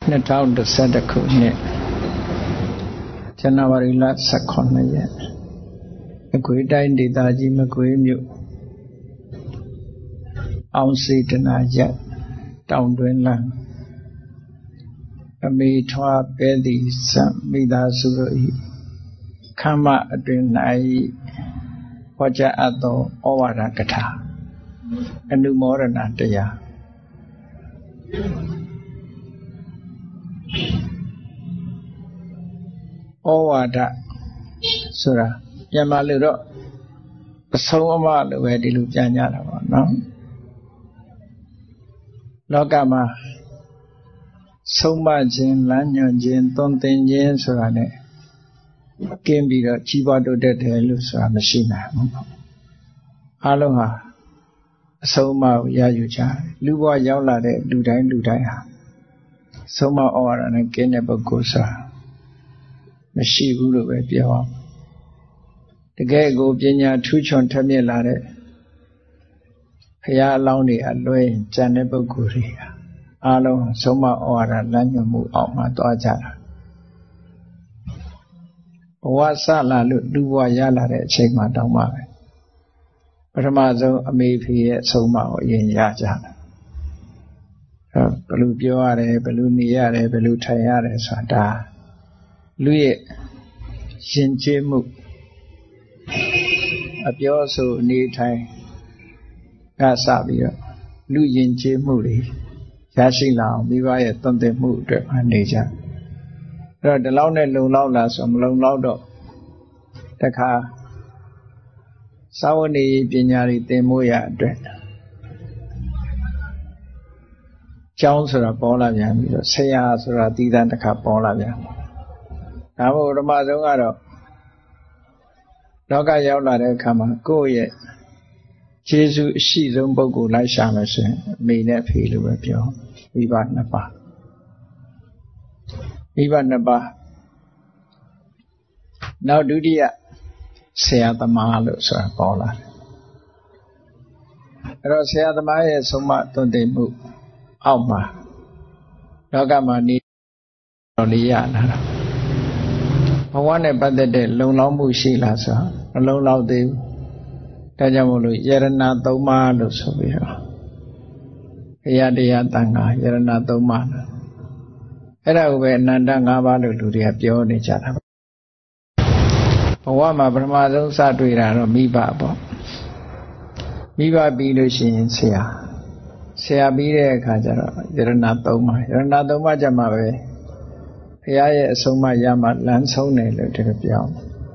2012 ခုနှစ်ဇန်နဝါရီလ19 ရက်မကွေးတိုင်းဒေသကြီးမကွေးမြို့အောင်စေတနာရပ်တောင်တွင်းလမ်းအမေထွားပဲသည့်စံမိသားစုတို့၏ခမ်းမအတွင်၌ဟောကြားအပ်သောဩဝါဒကထာအနုမောဒနာတရားဩဝါဒဆိုတာမြန်မာလူတော့အဆုံးအမလို့ပဲဒီလိုပြန်ကြတာပေါ့နော်လောကမှာဆုံးမခြင်းလမ်းညွှန်ခြင်းသွန်သင်ခြင်းဆိုတာ ਨੇ ကင်းပြီးတော့ကြီးပွားတိုးတက်တယ်လို့ဆိုတာမရှိနိုင်ဘူးအားလုံးဟာအဆုံးအမကိုရယူကြလူဘဝရောက်လာတဲ့လူတိုင်းဟာဆုံးမဩဝါဒနဲ့ကင်းတဲ့ပုဂ္ဂိုလ်ဆိုတာမရှိဘူးလို့ပဲပြောအောင်တကယ်ကိုပညာထူးချွန်ထက်မြက်လာတဲ့ဘုရားအလောင်းတွေအလွဲကြံတဲ့ပုဂ္ဂိုလ်တွေအားလုံးဆုံးမဩဝါဒလမ်းညွှန်မှုအောက်မှာသွားကြတာဘဝဆလာလို့လူဘဝရလာတဲ့အချိန်မှာတောင်းပါပဲပထမဆုံးအမေဖေရဲ့ဆုံးမကိုအရင်ရကြတာဘယ်လိုပြောရတယ်ဘယ်လိုနေရတယ်ဘယ်လိုထိုင်ရတယ်ဆိုတာလူရဲ့ယဉ်ကျေးမှုအပြောဆိုအနေထိုင်ကစပြီးတော့လူယဉ်ကျေးမှုတွေရရှိလာအောင်မိဘရဲ့သွန်သင်မှုအတွက်နေကြအဲ့တော့ဒီလောက်နဲ့လုံလောက်လားဆိုမလုံလောက်တော့တခါသာဝနေပညာတွေသင်မိုးရအတွက်ကျောင်းဆိုတာပေါ်လာပြန်ပြီးတော့ဆရာဆိုတာတည်တံ့တစ်ခါပေါ်လာပြန်ဒါမို့ပထမဆုံးကတော့လောကရောက်လာတဲ့အခါမှာကိုယ့်ရဲ့ကျေးဇူးအရှိဆုံးပုဂ္ဂိုလ်လိုက်ရှာမယ်ဆိုရင်အမေနဲ့အဖေလိုပဲပြောမိဘနှစ်ပါးနောက်ဒုတိယဆရာသမားလို့ဆိုတာပေါ်လာတယ်အဲ့တော့ဆရာသမားရဲ့ဆုံးမသွန်သင်မှုအောက်မှာလောကမှာနေတော်လေးရလာတာဘဝနဲ့ပတ်သက်တဲ့လုံလောက်မှုရှိလားဆိုမလုံလောက်သေးဘူးဒါကြောင့်မို့လို့ယရဏသုံးပါးလို့ဆိုပြီးတော့ဘုရားတရားတန်ခါယရဏသုံးပါးအဲ့ဒါကိုပဲအနန္တ၅ပါးလို့လူတွေကပြောနေကြတာဘဝမှာပထမဆုံးစတွေ့တာတော့မိဘပေါ့မိဘပြီးလို့ရှိရင်ဆရာပြီးတဲ့အခါကျတော့ယရဏသုံးပါးကြမှာပဲဘုရားရဲ့အဆုံးအမရမှလမ်းဆုံးတယ်လို့ဒီလိုပြော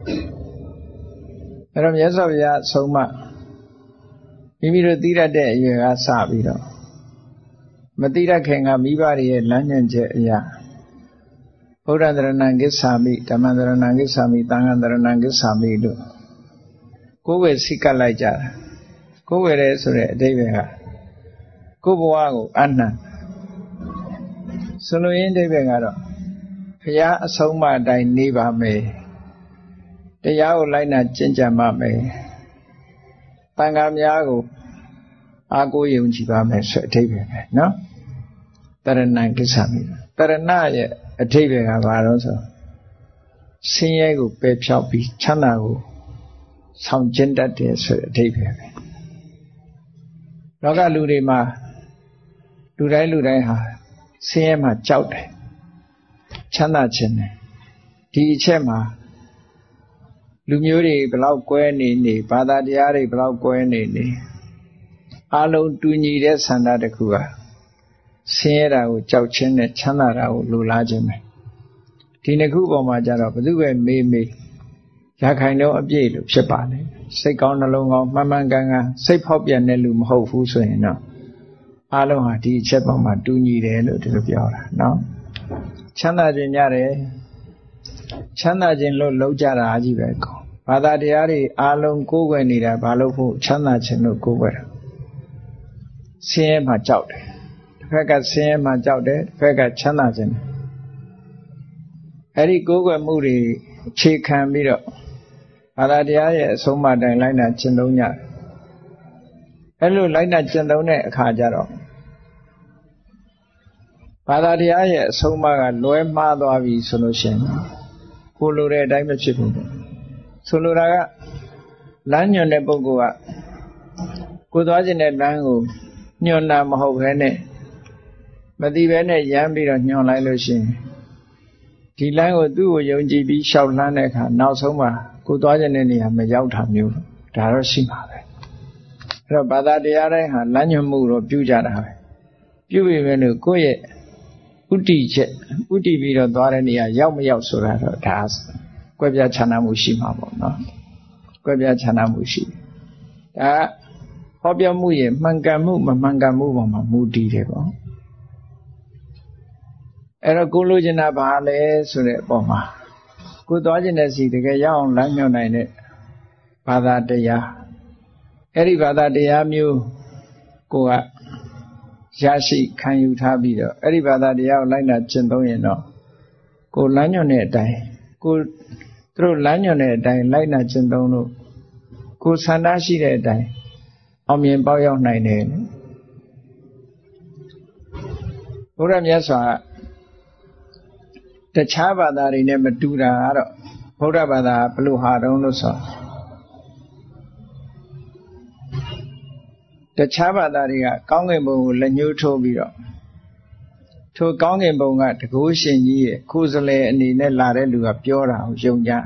အဲ့တော့မြတ်စွာဘုရားအဆုံးအမမိမိတို့သိတတ်တဲ့အရွယ်ကစပြီးတော့မသိတတ်ခင်ကမိဘတွေရဲ့လမ်းညွှန်ချက်အရာဗုဒ္ဓတရဏံကိစ္ဆာမိဓမ္မတရဏံကိစ္ဆာမိသံဃံတရဏံကိစ္ဆာမိလို့ကိုယ်ဝေစိတ်ကပ်လိုက်ကြတာကိုယ်ဝေရဲဆိုတဲ့အဓိပ္ပာယ်ကကိုယ်ဘဝကိုအနှံဆိုလိုရင်းအဓိပ္ပာယ်ကတော့ဘုရားအဆုံးအမအတိုင်းနေပါမယ်တရားကိုလိုက်နာကျင့်ကြံပါမယ်သံဃာများကိုအားကိုးယုံကြည်ပါမယ်ဆိုအဓိပ္ပာယ်ပဲနော်တရဏံကိစ္ဆာမိတရဏရဲ့အဓိပ္ပာယ်ကဘာလို့ဆိုဆင်းရဲကိုပယ်ဖြောက်ပြီးချမ်းသာကိုဆောင်ကျင့်တတ်တယ်ဆိုတဲ့အဓိပ္ပာယ်ပဲလောကလူတွေမှာလူတိုင်းဟာဆင်းရဲမှာကြောက်တယ်ချမ်းသာခြင်းတယ်ဒီအချက်မှာလူမျိုးတွေဘလောက်ကွဲနေဘာသာတရားတွေဘလောက်ကွဲနေအားလုံးတူညီတဲ့ဆန္ဒတစ်ခုဟာဆင်းရဲတာကိုကြောက်ခြင်းနဲ့ချမ်းသာတာကိုလိုလားခြင်းပဲဒီနှစ်ခုပေါ်မှာကြတော့ဘယ်သူပဲမေးရခိုင်တော့အပြည့်လို့ဖြစ်ပါလေစိတ်ကောင်းနှလုံးကောင်းမှန်မှန်ကန်ကန်စိတ်ဖောက်ပြန်တဲ့လူမဟုတ်ဘူးဆိုရင်တော့အားလုံးဟာဒီအချက်ပေါ်မှာတူညီတယ်လို့ဒီလိုပြောတာနော်ချမ်းသာခြင်းရတယ်ချမ်းသာခြင်းလို့လောက်ကြတာအကြီးပဲကောဘာသာတရားတွေအားလုံးကိုးကွယ်နေတာဘာလို့ဖို့ချမ်းသာခြင်းလို့ကိုးကွယ်တာဆင်းရဲမှကြောက်တယ်တစ်ဖက်ကဆင်းရဲမှကြောက်တယ်တစ်ဖက်ကချမ်းသာခြင်းအဲ့ဒီကိုးကွယ်မှုတွေအခြေခံပြီးတော့ဘာသာတရားရဲ့အဆုံးအမတိုင်းလိုက်နာကျင့်သုံးကြတယ်အဲ့လိုလိုက်နာကျင့်သုံးတဲ့အခါကျတော့ဘဘာသာတရားရဲ့အဆုံးအမကလွဲမှားသွားပြီဆိုလို့ရှိရင်ကိုလိုတဲ့အတိုင်းမဖြစ်ဘူးဆိုလိုတာကလမ်းညွှန်တဲ့ပုဂ္ဂိုလ်ကကိုသွားခြင်းတဲ့လမ်းကိုညွှန်တာမဟုတ်ဘဲနဲ့မသိဘဲနဲ့ရမ်းပြီးတော့ညွှန်လိုက်လို့ရှိရင်ဒီလမ်းကိုသူ့ကိုယုံကြည်ပြီးရှောက်လှမ်းတဲ့အခါနောက်ဆုံးမှာကိုသွားခြင်းတဲ့နေရာမရောက်တာမျိုးဒါတော့ရှိမှာပဲအဲ့တော့ဘာသာတရားတိုင်းဟာလမ်းညွှန်မှုတော့ပြုကြတာပဲပြုပြီပဲလို့ကိုယ့်ရဲ့ဥတီချက်ဥတီပြီးတော့သွားတဲ့နေရာရောက်မရောက်ဆိုတာတော့ဒါကွဲပြားခြားနားမှုရှိမှာပေါ့နော်ကွဲပြားခြားနားမှုရှိဒါဟောပြောမှုရဲ့မှန်ကန်မှုမမှန်ကန်မှုပေါ်မှာမူတည်တယ်ပေါ့အဲ့တော့ကိုလိုချင်တာဘာလဲဆိုတဲ့အပေါ်မှာကိုသွားချင်တဲ့စီတကယ်ရောက်အောင်လမ်းညွှန်နိုင်တဲ့ဘာသာတရားအဲ့ဒီဘာသာတရားမျိုးကိုကရရှိခံယူထားပြီးတော့အဲ့ဒီဘာသာတရားကိုလိုက်နာကျင့်သုံးရင်တော့ကိုလမ်းညွှန်တဲ့အတိုင်းကိုသူတို့လမ်းညွှန်တဲ့အတိုင်းလိုက်နာကျင့်သုံးလို့ကိုဆန္ဒရှိတဲ့အတိုင်းအောင်မြင်ပေါက်ရောက်နိုင်တယ်ဘုရားမြတ်စွာတခြားဘာသာတွေနဲ့မတူတာကတော့ဗုဒ္ဓဘာသာဘယ်လိုဟာတုံးလို့ဆိုတခြားဘာသာတွေကကောင်းကင်ဘုံကိုလက်ညှိုးထိုးပြီးတော့ထိုကောင်းကင်ဘုံကတကုရှင်ကြီးရဲ့ကိုယ်စလဲအနေနဲ့လာတဲ့လူကပြောတာကိုယုံကြတာ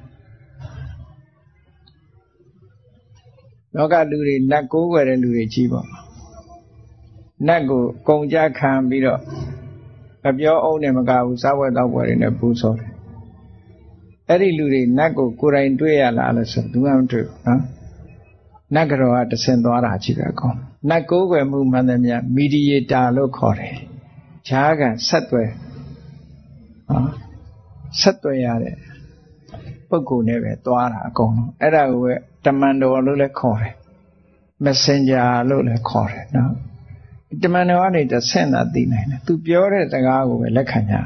လောကလူတွေနတ်ကိုးကွယ်တဲ့လူတွေကြီးပေါ့နတ်ကိုကုံကြခံပြီးတော့အပြောအုံးနဲ့မကဘူးစားဝဲတော့ပွဲတွေနဲ့ပူဇော်တယ်အဲ့ဒီလူတွေနတ်ကိုကိုယ်တိုင်တွေ့ရလားလို့ဆိုသူမှမတွေ့ဘူးနော်နတ်ကတော်ကတဆင်သွားတာကြည့်ပဲကောင်းနတ်ကိုးကွယ်မှုမှန်တယ်များမီဒီယေတာလို့ခေါ်တယ်ဈာကဆက်သွယ်ဆက်သွယ်ရတဲ့ပုဂ္ဂိုလ်နဲ့ပဲသွားတာအကုန်လုံးအဲ့ဒါကိုပဲတမန်တော်လို့လည်းခေါ်တယ် messenger လို့လည်းခေါ်တယ်နော်တမန်တော်ကနေတဆင့်သာသိနိုင်တယ်သူပြောတဲ့စကားကိုပဲလက်ခံကြ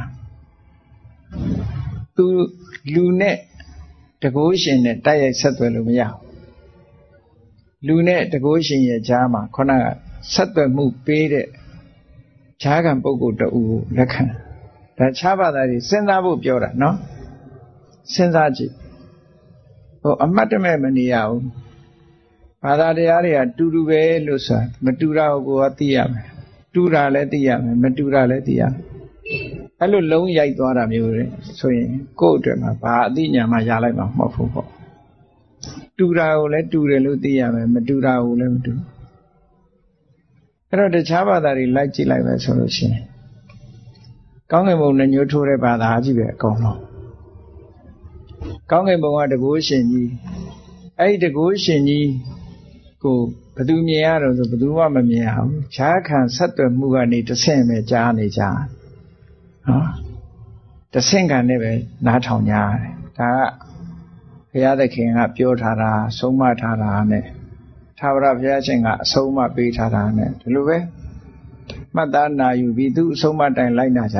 သူလူနဲ့တကုရှင်နဲ့တိုက်ရိုက်ဆက်သွယ်လို့မရဘူးလူနဲ့တကုရှင်ရဲ့ဈာမှာခုနကဆက်သွယ်မှုပေးတဲ့ဈာကံပုဂ္ဂိုလ်တူကိုလက်ခံဒါခြားဘာသာတွေစဉ်းစားဖို့ပြောတာနော်စဉ်းစားကြည့်ဟိုအမှတ်တမဲ့မနေရဘူးဘာသာတရားတွေကတူတူပဲလို့ဆိုတာမတူတာကိုကသိရမယ်တူတာလည်းသိရမယ်မတူတာလည်းသိရမယ်အဲ့လိုလုံးရိုက်သွားတာမျိုးတွေဆိုရင်ကိုယ့်အတွက်မှာဘာအသိဉာဏ်မှရလိုက်မှာမဟုတ်ဘူးပေါ့တူတာကိုလည်းတူတယ်လို့သိရမယ်မတူတာကိုလည်းမတူအဲ့တော့တခြားဘာသာတွေလိုက်ကြည့်လိုက်ပဲဆိုလို့ရှိရင်ကောင်းကင်ဘုံနဲ့ညှိုးထိုးတဲ့ဘာသာကြီးပဲအကုန်လုံးကောင်းကင်ဘုံကတကုရှင်ကြီးအဲ့ဒီတကုရှင်ကြီးကိုဘယ်သူမြင်ရတော့ဆိုဘယ်သူမှမမြင်ရဘူးဈာခံဆက်သွယ်မှုကနေတဆင့်ပဲကြားနေကြနော်တဆင့်ခံနဲ့ပဲနားထောင်ကြရတယ်ဒါကဘုရားသခင်ကပြောထားတာဆုံးမထားတာနဲ့သာဝရဘုရားရှင်ကအဆုံးအမပေးထားတာနဲ့ဒီလိုပဲမှတ်သားနာယူပြီးသူအဆုံးအမတိုင်လိုက်နာကြ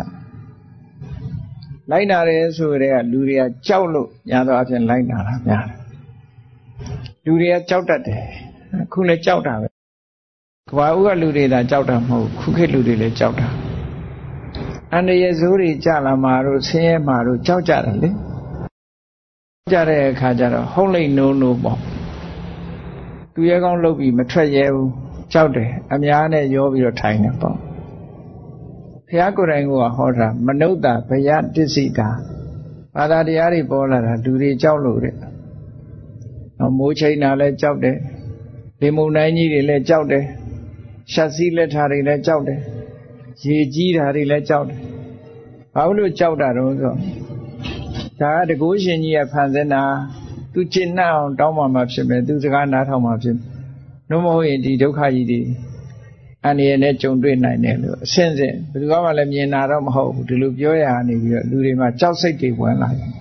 လိုက်နာတယ်ဆိုတဲ့ကလူတွေကကြောက်လို့ညာတော့အပြင်လိုက်နာတာများတယ်လူတွေကကြောက်တတ်တယ်အခုလည်းကြောက်တာပဲကဘာဦးကလူတွေသာကြောက်တာမဟုတ်ခုခေတ်လူတွေလည်းကြောက်တာအန္တရာယ်ဆိုးတွေကြလာမှာတို့ဆင်းရဲမှာတို့ကြောက်ကြတယ်လေကြတဲ့အခါကျတော့ဟုတ်လိမ့်နိုးနိုးပေါ့သူရဲကောင်းလုပ်ပြီးမထွက်ရဲဘူးကြောက်တယ်အများနဲ့ရောပြီးတော့ထိုင်နေပေါ့ဘုရားကိုယ်တိုင်ကဟောတာမနုဿဗယတစ္ဆိတာဘာသာတရားတွေပေါ်လာတာလူတွေကြောက်လို့တဲ့မိုးချိန်တာလည်းကြောက်တယ်လေမုန်တိုင်းကြီးတွေလည်းကြောက်တယ်ရှက်စည်းလက်ထားတွေလည်းကြောက်တယ်ရေကြီးတာတွေလည်းကြောက်တယ်ဘာလို့ကြောက်တာတော့ဆိုဒါကတကုရှင်ကြီးကဖန်ဆင်းတာသူကျင့်နှံ့အောင်တောင်းပန်မှဖြစ်မယ်သူစကားနားထောင်မှဖြစ်မယ်နှုတ်မဟုတ်ရင်ဒီဒုက္ခကြီးတွေအန္တရာယ်နဲ့ကြုံတွေ့နိုင်တယ်လို့အဆင့်ဆင့်ဘယ်သူမှလည်းမြင်တာတော့မဟုတ်ဘူးဒီလိုပြောရနေပြီးတော့လူတွေမှာကြောက်စိတ်တွေဝင်လာတယ်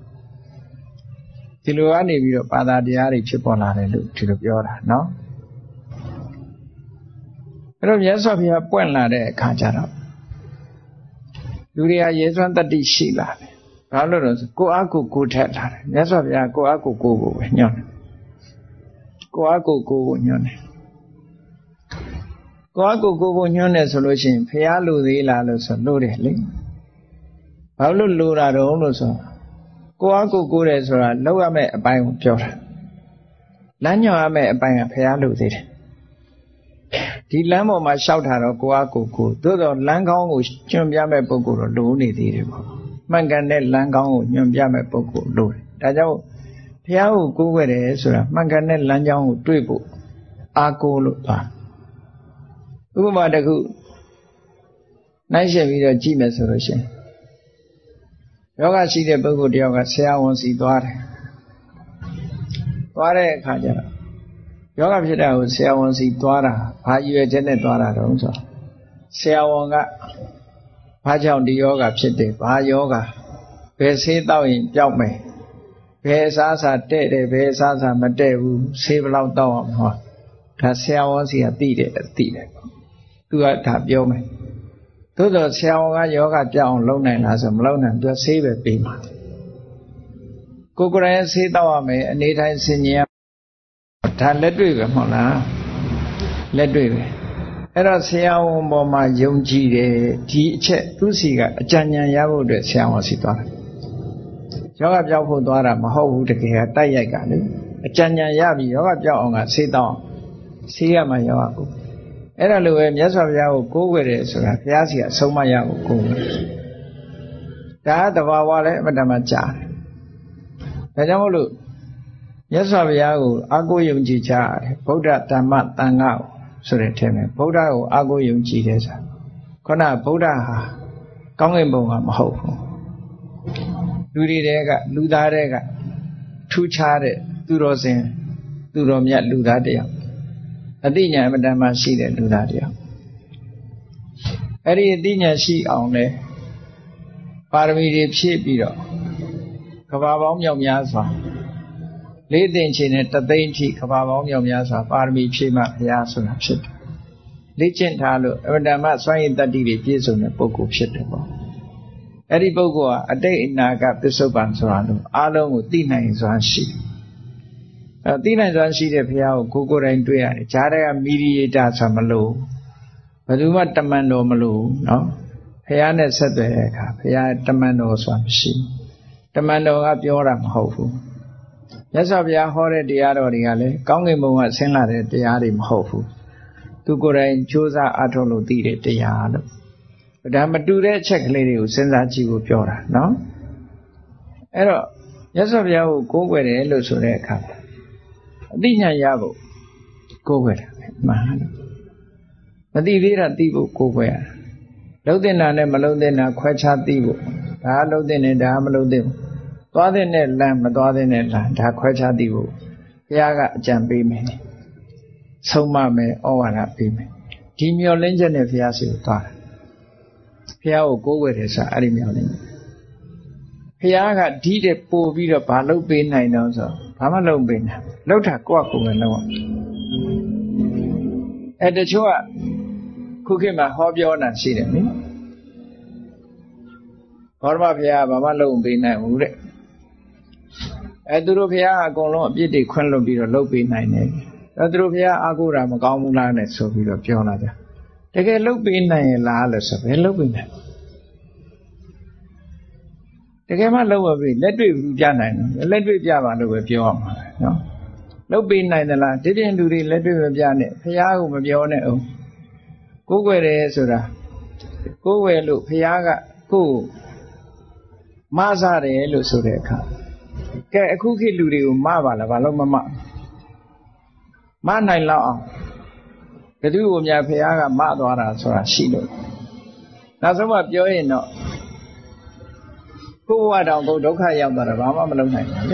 ဒီလိုကနေပြီးတော့ဘာသာတရားတွေဖြစ်ပေါ်လာတယ်လို့ဒီလိုပြောတာနော်အဲ့တော့မြတ်စွာဘုရားပွင့်လာတဲ့အခါကျတော့လူတွေကရေစွမ်းတတ္တိရှိလာတယ်ဘာလို့လဲဆိုကိုယ့်အကူကိုထက်လာတယ်မြတ်စွာဘုရားကိုယ့်အကူကိုပဲညွှန်တယ်ကိုယ့်အကူကိုညွှန်တယ်ကိုညွှန်းတယ်ဆိုလို့ရှိရင်ဖះလူသေးလားလို့ဆိုလို့တယ်လေဘာလို့လူတာတော့လို့ဆိုကိုတယ်ဆိုတာလောက်ရမယ့်အပိုင်းကိုပြောတာလမ်းညွှန်ရမယ့်အပိုင်းကဖះလူသေးတယ်ဒီလမ်းပေါ်မှာရှောက်တာတော့ကိုသို့တော့လမ်းကောင်းကိုညွှန်ပြမဲ့ပုဂ္ဂိုလ်တော့လိုနေသေးတယ်ပေါ့မှန်ကန်တဲ့လမ်းကောင်းကိုညွှန်ပြမဲ့ပုဂ္ဂိုလ်လိုတယ်ဒါကြောင့်ဘုရားကိုကိုးကွယ်တယ်ဆိုတာမှန်ကန်တဲ့လမ်းကြောင်းကိုတွေ့ဖို့အားကိုးလို့ပါဥပမာတစ်ခုနိုင်ရှင်းပြီးတော့ကြည့်မယ်ဆိုလို့ရှိရင်ယောဂရှိတဲ့ပုဂ္ဂိုလ်တယောက်ကဆရာဝန်စီသွားတယ်သွားတဲ့အခါကျတော့ယောဂဖြစ်တာကိုဆရာဝန်စီသွားတာဘာရည်ရွယ်ချက်နဲ့သွားတာတုံးဆိုဆရာဝန်ကဘာကြောင့်ဒီယောဂဖြစ်တယ်ဘာယောဂဘယ်ဆေးတောက်ရင်ပျောက်မယ်ဘယ်အစားအစာတဲ့တယ်ဘယ်အစားအစာမတဲ့ဘူးဆေးဘယ်လောက်တောက်အောင်ဟောဒါဆရာဝန်စီကသိတယ်သူကဒါပြောမယ်သို့တော့ဆရာဝန်ကယောဂပြောင်းအောင်လုပ်နိုင်လားဆိုမလုပ်နိုင်သူကဆေးပဲပေးမှာကိုယ်ကိုယ်တိုင်ဆေးတောက်ရမယ်အနေထိုင်ဆင်ញင်ရဒါလက်တွေ့ပဲမဟုတ်လားလက်တွေ့ပဲအဲ့တော့ဆရာဝန်ပေါ်မှာယုံကြည်တယ်ဒီအချက်သူစီကအကြံဉာဏ်ရဖို့အတွက်ဆရာဝန်စီသွားတယ်ယောဂပြောင်းဖို့သွားတာမဟုတ်ဘူးတကယ်ကတိုက်ရိုက်ကလေအကြံဉာဏ်ရပြီးယောဂပြောင်းအောင်ကဆေးတောက်ဆေးရမှယောဂကိုအဲ့ဒါလိုပဲမြတ်စွာဘုရားကိုကိုးကွယ်တယ်ဆိုတာဘုရားစီကအဆုံးမရဖို့ကိုးကွယ်ဒါကတဘာဝလည်းအမတ္တမကြားတယ်ဒါကြောင့်မို့လို့မြတ်စွာဘုရားကိုအာကိုးယုံကြည်ကြတယ်ဗုဒ္ဓဓမ္မသံဃာဆိုတဲ့ထဲမှာဗုဒ္ဓကိုအာကိုးယုံကြည်တယ်ဆိုတာခုနဗုဒ္ဓဟာကောင်းကင်ဘုံကမဟုတ်ဘူးလူတွေတဲကလူသားတွေကထူးခြားတဲ့သူတော်စင်သူတော်မြတ်လူသားတယောက်အသိဉာဏ်အမတ္တမရှိတဲ့လူသားတယောက်အဲ့ဒီအသိဉာဏ်ရှိအောင်လဲပါရမီတွေဖြည့်ပြီးတော့ကဘာပေါင်းမြောက်များစွာလေးသိင်ချင်တဲ့တသိန်းထိကဘာပေါင်းမြောက်များစွာပါရမီဖြည့်မှဘုရားဆိုတာဖြစ်တယ်လေ့ကျင့်ထားလို့အမတ္တစွမ်းရည်တတ္တိတွေပြည့်စုံတဲ့ပုဂ္ဂိုလ်ဖြစ်တယ်ပေါ့အဲ့ဒီပုဂ္ဂိုလ်ဟာအတိတ်အနာဂတ်ပစ္စုပန်ဆိုတာလို့အားလုံးကိုသိနိုင်စွမ်းရှိတယ်သိနိုင်စွမ်းရှိတဲ့ဘုရားကိုကိုယ်တိုင်တွေ့ရတယ်ဂျားတဲ့ကမီဒီယေတာဆိုမလို့ဘယ်သူမှတမန်တော်မလို့နော်ဘုရားနဲ့ဆက်သွယ်တဲ့အခါဘုရားတမန်တော်ဆိုတာမရှိတမန်တော်ကပြောတာမဟုတ်ဘူးမြတ်စွာဘုရားဟောတဲ့တရားတော်တွေကလည်းကောင်းကင်ဘုံကဆင်းလာတဲ့တရားတွေမဟုတ်ဘူးသူကိုယ်တိုင်ကြိုးစားအားထုတ်လို့သိတဲ့တရားလို့ဒါမတူတဲ့အချက်ကလေးတွေကိုစဉ်းစားကြည့်ဖို့ပြောတာနော်အဲ့တော့မြတ်စွာဘုရားကိုကိုးကွယ်တယ်လို့ဆိုတဲ့အခါအသိဉာဏ်ရဖို့ကိုးကွယ်တာပဲမှန်တယ်မသိသေးတာသိဖို့ကိုးကွယ်ရတာလုံးတင်တာနဲ့မလုံးတင်တာခွဲခြားသိဖို့ဒါကလုံးတင်တယ်ဒါကမလုံးတင်ဘူးသွားတဲ့နဲ့လမ်းမသွားတဲ့နဲ့လမ်းဒါခွဲခြားသိဖို့ဘုရားကအကြံပေးမယ်ဆုံးမမယ်ဩဝါဒပေးမယ်ဒီမျှော်လင့်ချက်နဲ့ဘုရားစီကိုသွားတာဘုရားကိုကိုးကွယ်တယ်ဆိုတာအဲ့ဒီမျှော်လင့်ဘုရားကဒီတဲ့ပို့ပြီးတော့ဘာလုပ်ပေးနိုင်တော့ဆိုဘာမှလုပ်ပေးနိုင်လုပ်တာကိုယ့်အကူပဲလုပ်အောင်တချို့ကခုခေတ်မှာဟောပြောတာရှိတယ်နိဘောရမဘုရားဘာမှလုပ်ပေးနိုင်ဘူးတဲ့သူတို့ဘုရားအကုန်လုံးအပြစ်တွေခွင့်လွတ်ပြီးတော့လုပ်ပေးနိုင်တယ်သူတို့ဘုရားအားကိုးတာမကောင်းဘူးလားနဲ့ဆိုပြီးတော့ပြောလာကြတကယ်လုပ်ပေးနိုင်ရဲ့လားလို့ဆိုဘယ်လုပ်ပေးနိုင်တကယ်မှလုပ်မပေးလက်တွေ့ဘူးပြနိုင်တယ်လက်တွေ့ပြပါလို့ပဲပြောရမှာနော်လုပ်ပေးနိုင်သလားဒီပြင်လူတွေလက်တွေ့မပြနဲ့ဘုရားကိုမပြောနဲ့အောင်ကိုးကွယ်တယ်ဆိုတာကိုးကွယ်လို့ဘုရားကကိုယ်မဆတယ်လို့ဆိုတဲ့အခါကဲအခုခေတ်လူတွေကိုမပါလားဘာလို့မနိုင်လောက်အောင်ဘယ်သူကိုများဘုရားကမသွားတာဆိုတာရှိလို့နောက်ဆုံးမှပြောရင်တော့ကိုယ်ဘဝတောင်ကိုဒုက္ခရောက်သွားတာဘာမှမလုပ်နိုင်ဘူးလေ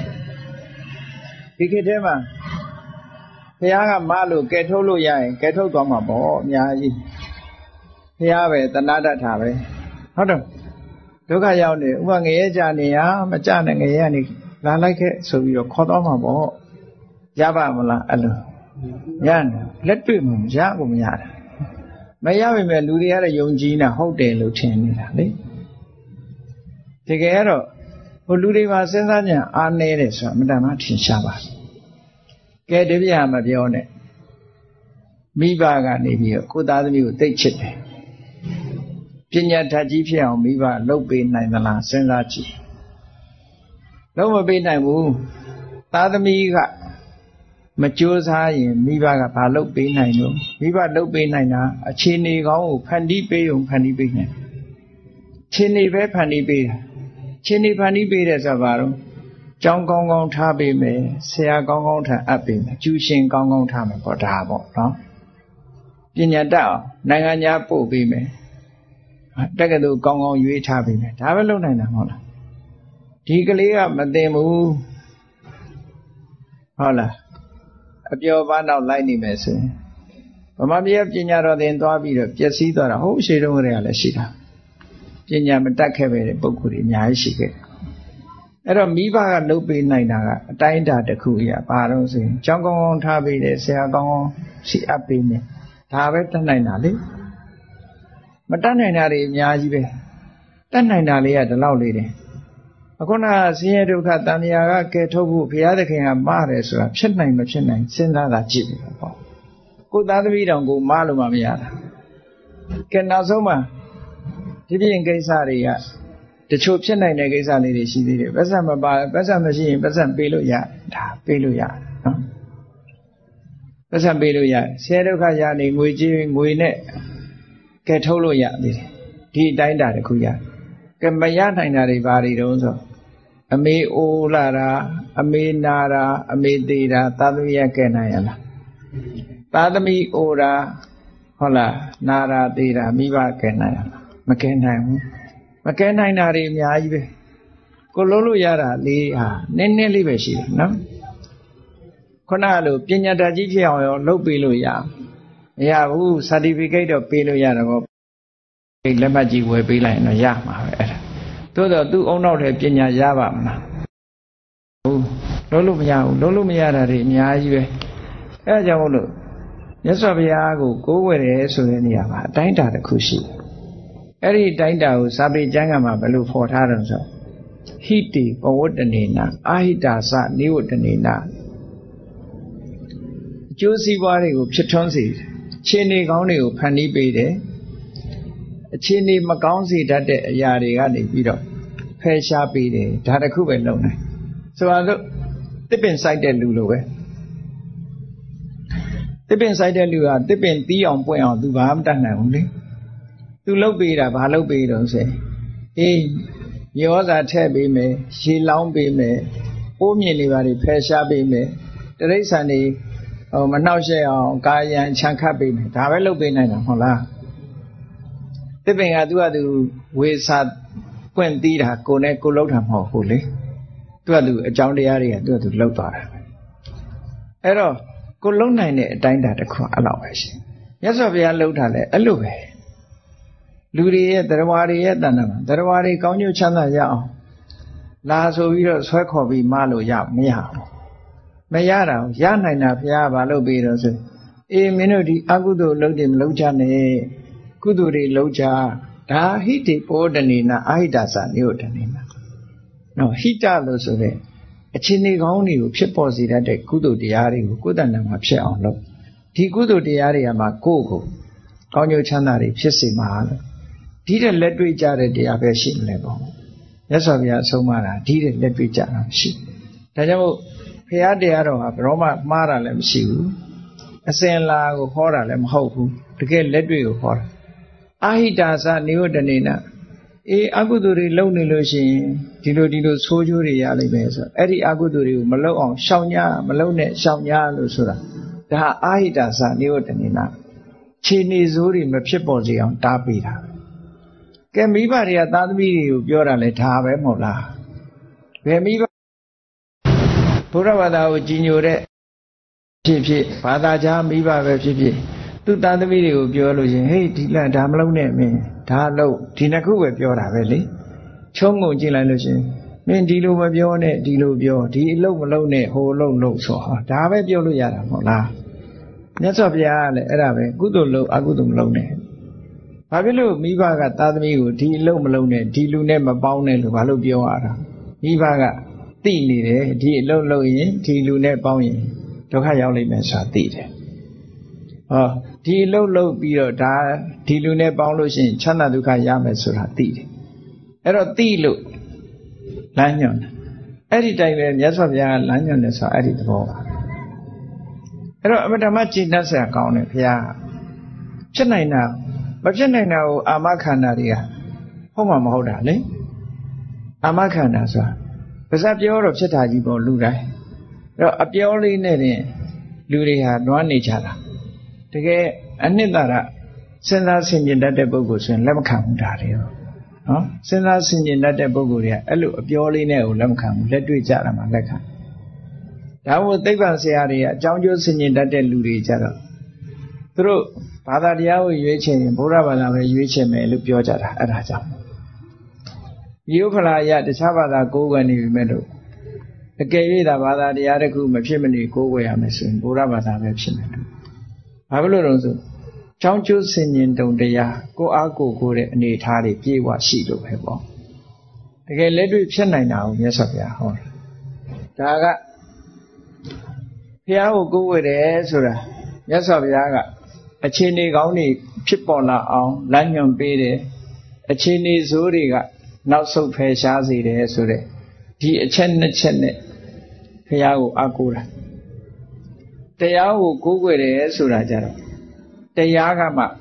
ဒီခေတ်ထဲမှာဘုရားကမလို့ကဲထုတ်လို့ရရင်ကဲထုတ်သွားမှာပေါ့အများကြီးဘုရားပဲတဏှာတတ်တာပဲဟုတ်တယ်ဒုက္ခရောက်နေဥပငရဲကြနေရမကြနဲ့ငရဲကနေလာလိုက်ခဲ့ဆိုပြီးတော့ခေါ်သွားမှာပေါ့ရပါမလားအဲ့လိုရတယ်လက်တွေ့မှရကိုမရတာမရပါပဲလူတွေကတော့ယုံကြည်နေဟုတ်တယ်လို့ထင်နေတာလေတကယ်တော့ဟိုလူတွေမှာစဉ်းစားကြအားနည်းတယ်ဆိုတာအမှန်တမ်းထင်ရှားပါကဲဒီပြမပြောနဲ့မိဘကနေပြီးတော့ကိုသားသမီးကိုသိချစ်တယ်ပညာတတ်ကြီးဖြစ်အောင်မိဘလှုပ်ပေးနိုင်သလားစဉ်းစားကြည့်လုံးမပေးနိုင်ဘူးသားသမီးကမကြိုးစားရင်မိဘကဘာလှုပ်ပေးနိုင်လို့မိဘလှုပ်ပေးနိုင်တာအခြေအနေကောင်းကိုဖန်တီးပေးုံဖန်တီးပေးနိုင်အခြေအနေပဲဖန်တီးပေးတာအခြေအနေဖန်တီးပေးတဲ့ဆိုပါတော့ကျောင်းကောင်းကောင်းထားပေးမယ်ဆရာကောင်းကောင်းထားအပ်ပေးမယ်ကျူရှင်ကောင်းကောင်းထားမယ်ပေါ့ဒါပေါ့နော်ပညာတတ်အောင်နိုင်ငံခြားပို့ပေးမယ်တက္ကသိုလ်ကောင်းကောင်းရွေးထားပေးမယ်ဒါပဲလုပ်နိုင်တာမဟုတ်လားဒီကလေးကမသိဘူးဟုတ်လားအပျော်ပါနောက်လိုက်နေမယ်ဆိုရင်ဗမာပြည်ပညာတော်သင်သွားပြီးတော့ပျက်စီးသွားတာဟုတ်ရှေ့တုန်းကလည်းရှိတာပညာမတတ်ခဲ့ပဲတဲ့ပုဂ္ဂိုလ်တွေအများကြီးရှိခဲ့အဲ့တော့မိဘကလုပ်ပေးနိုင်တာကအတိုင်းအတာတစ်ခုကြီးဘာလို့ဆိုရင်ကျောင်းကောင်းကောင်းထားပေးတယ်ဆရာကောင်းကောင်းစီအပ်ပေးမယ်ဒါပဲတတ်နိုင်တာလေမတတ်နိုင်တာတွေအများကြီးပဲတတ်နိုင်တာလေးကဒီလောက်လေးတယ်အခုနဆင်းရဲဒုက္ခတဏှာကကယ်ထုတ်ဖို့ဘုရားသခင်ကမတယ်ဆိုတာဖြစ်နိုင်မဖြစ်နိုင်စဉ်းစားတာကြည့်ပြီးတော့ပေါ့ကိုသားသမီးတောင်ကိုမလို့မှမရတာကဲနောက်ဆုံးမှာဒီပြင်ကိစ္စတွေကတချို့ဖြစ်နိုင်တဲ့ကိစ္စလေးတွေရှိသေးတယ်ပတ်စံမပါပတ်စံမရှိရင်ပတ်စံပေးလို့ရဒါပေးလို့ရနော်ပတ်စံပေးလို့ရဆင်းရဲဒုက္ခရနေငွေကြီးငွေနဲ့ကယ်ထုတ်လို့ရသေးတယ်ဒီအတိုင်းတာတစ်ခုရကဲမရနိုင်တာတွေဘာတွေတုံးဆိုအမေအိုလာတာအမေနာတာအမေသေးတာသာသမီရကဲနိုင်ရလားသာသမီအိုတာဟုတ်လားနာတာသေးတာမိဘကဲနိုင်ရလားမကဲနိုင်ဘူးမကဲနိုင်တာတွေအများကြီးပဲကိုလုံးလို့ရတာလေးဟာနည်းနည်းလေးပဲရှိတယ်နော်ခုနကလိုပညာတတ်ကြီးဖြစ်အောင်ရောလုပ်ပေးလို့ရမရဘူး certificate တော့ပေးလို့ရတော့လက်မှတ်ကြီးဝယ်ပေးလိုက်ရင်တော့ရမှာပဲအဲ့ဒါသို့တော့သူ့အုံနောက်ထဲပညာရပါမလားဟုတ်လုံးလို့မရဘူးလုံးလို့မရတာတွေအများကြီးပဲအဲ့ဒါကြောင့်မို့လို့မြတ်စွာဘုရားကိုကိုးကွယ်တယ်ဆိုတဲ့နေရာမှာအတိုင်းတာတစ်ခုရှိတယ်အဲ့ဒီအတိုင်းတာကိုစာပေကျမ်းကမှာဘယ်လိုဖော်ထားတယ်ဆိုဟိတိပဝတ္တနေနာအာဟိတာစနိဝတ္တနေနာအကျိုးစီးပွားတွေကိုဖြစ်ထွန်းစေခြေနေကောင်းတွေကိုဖန်တီးပေးတယ်အခြေအနေမကောင်းစေတတ်တဲ့အရာတွေကနေပြီးတော့ဖယ်ရှားပေးတယ်ဒါတခုပဲလုပ်နိုင်ဆိုတော့တစ်ပင်စိုက်တဲ့လူလိုပဲတစ်ပင်စိုက်တဲ့လူကတစ်ပင်တီးအောင်ပွင့်အောင်သူဘာမှမတတ်နိုင်ဘူးလေသူလုပ်ပေးတာဘာလုပ်ပေးတော့ဆိုအေးမြေဩဇာထည့်ပေးမယ်ရေလောင်းပေးမယ်အိုးမြင့်တွေပါတွေဖယ်ရှားပေးမယ်တရိစ္ဆာန်တွေမနှောက်ယှက်အောင်ကာယံခြံခတ်ပေးမယ်ဒါပဲလုပ်ပေးနိုင်တာမဟုတ်လားတစ်ပင်ကသူကသူဝေစာပွင့်တီးတာကိုနဲ့ကိုလှုပ်တာမဟုတ်ဘူးလေသူကသူအကြောင်းတရားတွေကသူကသူလှုပ်သွားတာအဲ့တော့ကိုလှုပ်နိုင်တဲ့အတိုင်းတာတစ်ခုအဲ့လောက်ပဲရှိမြတ်စွာဘုရားလှုပ်တာလဲအဲ့လိုပဲလူတွေရဲ့တရားဝါတွေရဲ့တဏ္ဍာမှာတရားဝါတွေကောင်းကျိုးချမ်းသာရအောင်လာဆိုပြီးတော့ဆွဲခေါ်ပြီးမလို့ရမရဘူးမရတာရနိုင်တာဘုရားဘာလုပ်ပေးတော့ဆိုအေးမင်းတို့ဒီအကုသိုလ်လုပ်တယ်မလုပ်ကြနဲ့ကုသိုလ်တွေလုပ်ကြဒါဟိတိပောဒနေနာအာဟိတသနိယတနေနာနော်ဟိတလို့ဆိုတဲ့အခြေအနေကောင်းတွေကိုဖြစ်ပေါ်စေတတ်တဲ့ကုသိုလ်တရားတွေကိုကိုယ်တဏ္ဍာမှာဖြစ်အောင်လုပ်ဒီကုသိုလ်တရားတွေကမှကိုယ့်ကိုကောင်းကျိုးချမ်းသာတွေဖြစ်စေမှာလို့ဒီတဲ့လက်တွေ့ကြတဲ့တရားပဲရှိမလဲပေါ့မြတ်စွာဘုရားအဆုံးအမတာဒီတဲ့လက်တွေ့ကြတာမရှိဒါကြောင့်မို့ဘုရားတရားတော်ဟာဘယ်တော့မှမှားတာလည်းမရှိဘူးအစဉ်လာကိုဟောတာလည်းမဟုတ်ဘူးတကယ်လက်တွေ့ကိုဟောတာအာဟိတာသနိဝတ္တနေနာအေးအကုသိုလ်တွေလုပ်နေလို့ရှိရင်ဒီလိုဆိုးကျိုးတွေရလိမ့်မယ်ဆိုအဲ့ဒီအကုသိုလ်တွေကိုမလုပ်အောင်ရှောင်ညာမလုပ်နဲ့ရှောင်ညာလို့ဆိုတာဒါအာဟိတာသနိဝတ္တနေနာခြေနေစိုးတွေမဖြစ်ပေါ်စေအောင်တားပေးတာကဲမိဘတွေကသားသမီးတွေကိုပြောတာလဲဒါပဲမဟုတ်လားဘယ်မိဘဘုရားဘာသာကိုကြီးညိုတဲ့ဖြစ်ဘာသာကြားမိဘပဲဖြစ်သူသားသမီးတွေကိုပြောလို့ရှင်ဟေးဒီလက်ဒါမလုပ်နဲ့မင်းဒါလုပ်ဒီနှစ်ခုပဲပြောတာပဲလေချုံငုံကြည့်လိုက်လို့ရှင်မင်းဒီလိုမပြောနဲ့ဒီလိုပြောဒီအလုပ်မလုပ်နဲ့ဟိုအလုပ်လုပ်ဆိုဟာဒါပဲပြောလို့ရတာမဟုတ်လားမြတ်စွာဘုရားကလည်းအဲ့ဒါပဲကုသိုလ်လုပ်အကုသိုလ်မလုပ်နဲ့ဘာဖြစ်လို့မိဘကသားသမီးကိုဒီအလုပ်မလုပ်နဲ့ဒီလူနဲ့မပေါင်းနဲ့လို့ဘာလို့ပြောရတာမိဘကသိနေတယ်ဒီအလုပ်လုပ်ရင်ဒီလူနဲ့ပေါင်းရင်ဒုက္ခရောက်လိမ့်မယ်ဆိုတာသိတယ်ဒီလှုပ်ပြီးတော့ဒါဒီလူနဲ့ပေါင်းလို့ရှိရင်ချမ်းသာဒုက္ခရမယ်ဆိုတာသိတယ်အဲ့တော့သိလို့လမ်းညွှန်တယ်အဲ့ဒီတိုင်းပဲမြတ်စွာဘုရားကလမ်းညွှန်တယ်ဆိုတာအဲ့ဒီသဘောပါအဲ့တော့အမတ္တမကြည်တတ်စရာကောင်းတယ်ဘုရားဖြစ်နိုင်တာမဖြစ်နိုင်တာကိုအာမခန္ဓာတွေကဟုတ်မှာမဟုတ်တာလေအာမခန္ဓာဆိုတာပါဇက်ပြောတော့ဖြစ်တာကြီးပေါ့လူတိုင်းအဲ့တော့အပြောလေးနဲ့တင်လူတွေဟာတွန်းနေကြတာတကယ်အနှစ်သာရစဉ်းစားဆင်ခြင်တတ်တဲ့ပုဂ္ဂိုလ်ဆိုရင်လက်မခံဘူးဒါတွေနော်စဉ်းစားဆင်ခြင်တတ်တဲ့ပုဂ္ဂိုလ်တွေကအဲ့လိုအပြောလေးနဲ့ကိုလက်မခံဘူးလက်တွေ့ကြတာမှလက်ခံဒါမို့သိပ္ပံဆရာတွေကအကြောင်းကျိုးဆင်ခြင်တတ်တဲ့လူတွေကြတော့သူတို့ဘာသာတရားကိုရွေးချယ်ရင်ဘုရားဘာသာပဲရွေးချယ်မယ်လို့ပြောကြတာအဲ့ဒါကြောင့်ယုဖလာယတခြားဘာသာကိုးကွယ်နေပြီမဲ့လို့အကယ်၍သာဘာသာတရားတစ်ခုမဖြစ်မနေကိုးကွယ်ရမယ်ဆိုရင်ဘုရားဘာသာပဲဖြစ်မယ်လို့ဘာဖြစ်လို့လဲဆိုကြောင်းကျိုးဆင်ញင်တုံတရားကိုအားကိုတဲ့အနေအထားတွေပြေဝရှိလို့ပဲပေါ့တကယ်လက်တွေ့ဖြစ်နိုင်တာကိုမြတ်စွာဘုရားဟောတာဒါကဘုရားကိုကိုးကွယ်တယ်ဆိုတာမြတ်စွာဘုရားကအခြေအနေကောင်းတွေဖြစ်ပေါ်လာအောင်လမ်းညွှန်ပေးတယ်အခြေအနေဆိုးတွေကနောက်ဆုတ်ဖယ်ရှားစေတယ်ဆိုတဲ့ဒီအချက်နှစ်ချက်နဲ့ဘုရားကိုအားကိုးတာတရားကိုကိုးကွယ်တယ်ဆိုတာကြတော့တရားကမှ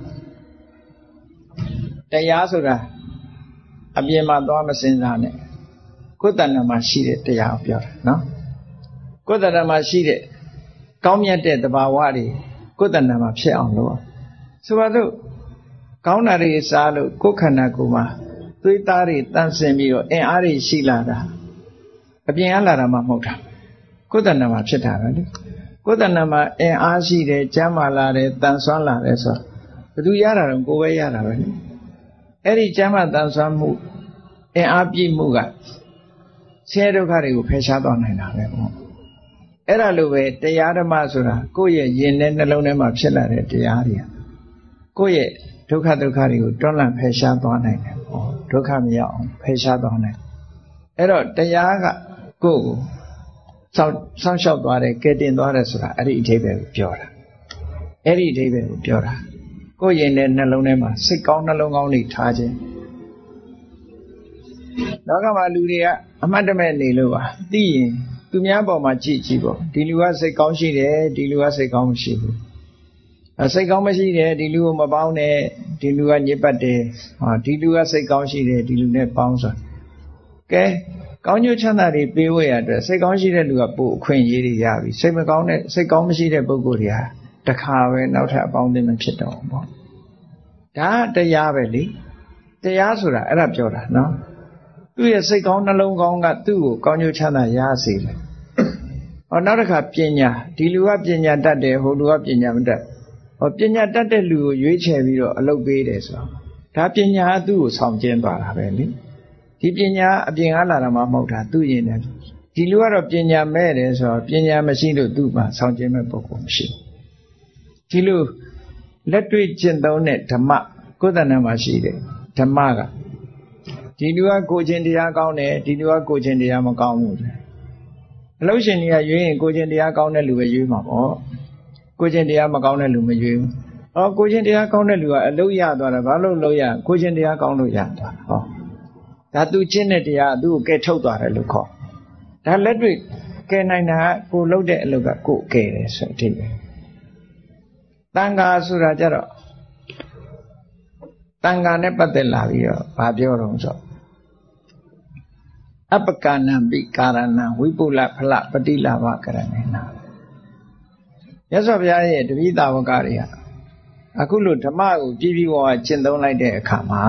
တရားဆိုတာအပြင်မှာသွားမစင်စားနဲ့ကိုယ်တဏ္ဍာမှာရှိတဲ့တရားကိုပြောတာနော်ကိုယ်တဏ္ဍာမှာရှိတဲ့ကောင်းမြတ်တဲ့သဘာဝတွေကိုယ်တဏ္ဍာမှာဖြစ်အောင်လုပ်ဆိုပါတော့ကောင်းတာတွေစားလို့ကိုယ်ခန္ဓာကိုယ်မှာသွေးသားတွေတန့်စင်ပြီးတော့အင်အားတွေရှိလာတာအပြင်ကလာတာမှမဟုတ်တာကိုယ်တဏ္ဍာမှာဖြစ်တာပဲလေကိုယ်တဏ္ဍာမှာအင်အားရှိတယ်ကျမ်းမာလာတယ်တန်ဆွမ်းလာတယ်ဆိုတော့ဘယ်သူရတာတော့ကိုယ်ပဲရတာပဲလေအဲ့ဒီကျမ်းမာတန်ဆွမ်းမှုအင်အားပြည့်မှုကဆင်းရဲဒုက္ခတွေကိုဖယ်ရှားသွားနိုင်တာပဲပေါ့အဲ့ဒါလိုပဲတရားဓမ္မဆိုတာကိုယ့်ရဲ့ယင်နဲ့နှလုံးထဲမှာဖြစ်လာတဲ့တရားတွေကိုယ့်ရဲ့ဒုက္ခတွေကိုတွန်းလှန်ဖယ်ရှားသွားနိုင်တယ်ပေါ့ဒုက္ခမရောက်အောင်ဖယ်ရှားသွားနိုင်အဲ့တော့တရားကကိုယ့်ကိုစောင့်ရှောက်သွားတယ်ကဲတင်သွားတယ်ဆိုတာအဲ့ဒီအဓိပ္ပာယ်ကိုပြောတာအဲ့ဒီအဓိပ္ပာယ်ကိုပြောတာကိုယ့်ယင်နဲ့နှလုံးထဲမှာစိတ်ကောင်းနှလုံးကောင်းတွေထားခြင်းလောကမှာလူတွေကအမှတ်တမဲ့နေလို့ပါသိရင်သူများပေါ်မှာကြည့်ပေါ့ဒီလူကစိတ်ကောင်းရှိတယ်ဒီလူကစိတ်ကောင်းမရှိဘူးစိတ်ကောင်းမရှိတယ်ဒီလူကိုမပေါင်းနဲ့ဒီလူကညစ်ပတ်တယ်ဒီလူကစိတ်ကောင်းရှိတယ်ဒီလူနဲ့ပေါင်းဆိုကဲကောင်းကျိုးချမ်းသာတွေပေးဝေရအတွက်စိတ်ကောင်းရှိတဲ့လူကပို့အခွင့်အရေးတွေရပြီစိတ်မကောင်းတဲ့စိတ်ကောင်းမရှိတဲ့ပုဂ္ဂိုလ်တွေဟာတခါပဲနောက်ထပ်အပေါင်းအသင်းမဖြစ်တော့ဘူးပေါ့ဒါတရားပဲလေတရားဆိုတာအဲ့ဒါပြောတာနော်သူ့ရဲ့စိတ်ကောင်းနှလုံးကောင်းကသူ့ကိုကောင်းကျိုးချမ်းသာရစေတယ်နောက်တစ်ခါပညာဒီလူကပညာတတ်တယ်ဟိုလူကပညာမတတ်ပညာတတ်တဲ့လူကိုရွေးချယ်ပြီးတော့အလုပ်ပေးတယ်ဆိုတော့ဒါပညာကသူ့ကိုဆောင်ကျဉ်သွားတာပဲလေဒီပညာအပြင်ကလာတာမှမဟုတ်တာသူ့ရင်နဲ့ဒီလူကတော့ပညာမဲ့တယ်ဆိုတော့ပညာမရှိလို့သူ့မှာဆောင်ကျဉ်မဲ့ပုဂ္ဂိုလ်မရှိဒီလိုလက်တွေ့ကျင့်သုံးတဲ့ဓမ္မကိုယ်တဏ္ဍာမှာရှိတယ်ဓမ္မကဒီလူကကိုယ်ချင်းတရားကောင်းတယ်ဒီလူကကိုယ်ချင်းတရားမကောင်းဘူးအလို့ရှင်ကြီးကရွေးရင်ကိုယ်ချင်းတရားကောင်းတဲ့လူပဲရွေးမှာပေါ့ကိုယ်ချင်းတရားမကောင်းတဲ့လူမရွေးဘူးကိုယ်ချင်းတရားကောင်းတဲ့လူကအလို့ရသွားတာဘာလို့လို့ရကိုယ်ချင်းတရားကောင်းလို့ရသွားဒါသူကျင့်တဲ့တရားသူ့ကိုကဲထုတ်သွားတယ်လို့ခေါ်ဒါလက်တွေ့ကဲနိုင်တာကကိုလုပ်တဲ့အလုပ်ကကိုကဲတယ်ဆိုတဲ့အဓိပ္ပာယ်တန်ခါဆိုတာကြတော့တန်ခါနဲ့ပတ်သက်လာပြီးတော့ဘာပြောတော့ဆိုအပကဏံပိကာရဏံဝိပုလဖလပတိလာဘကရဏေနာမြတ်စွာဘုရားရဲ့တပည့်သာဝကတွေကအခုလိုဓမ္မကိုပြည့်ပြည့်ဝဝကျင့်သုံးလိုက်တဲ့အခါမှာ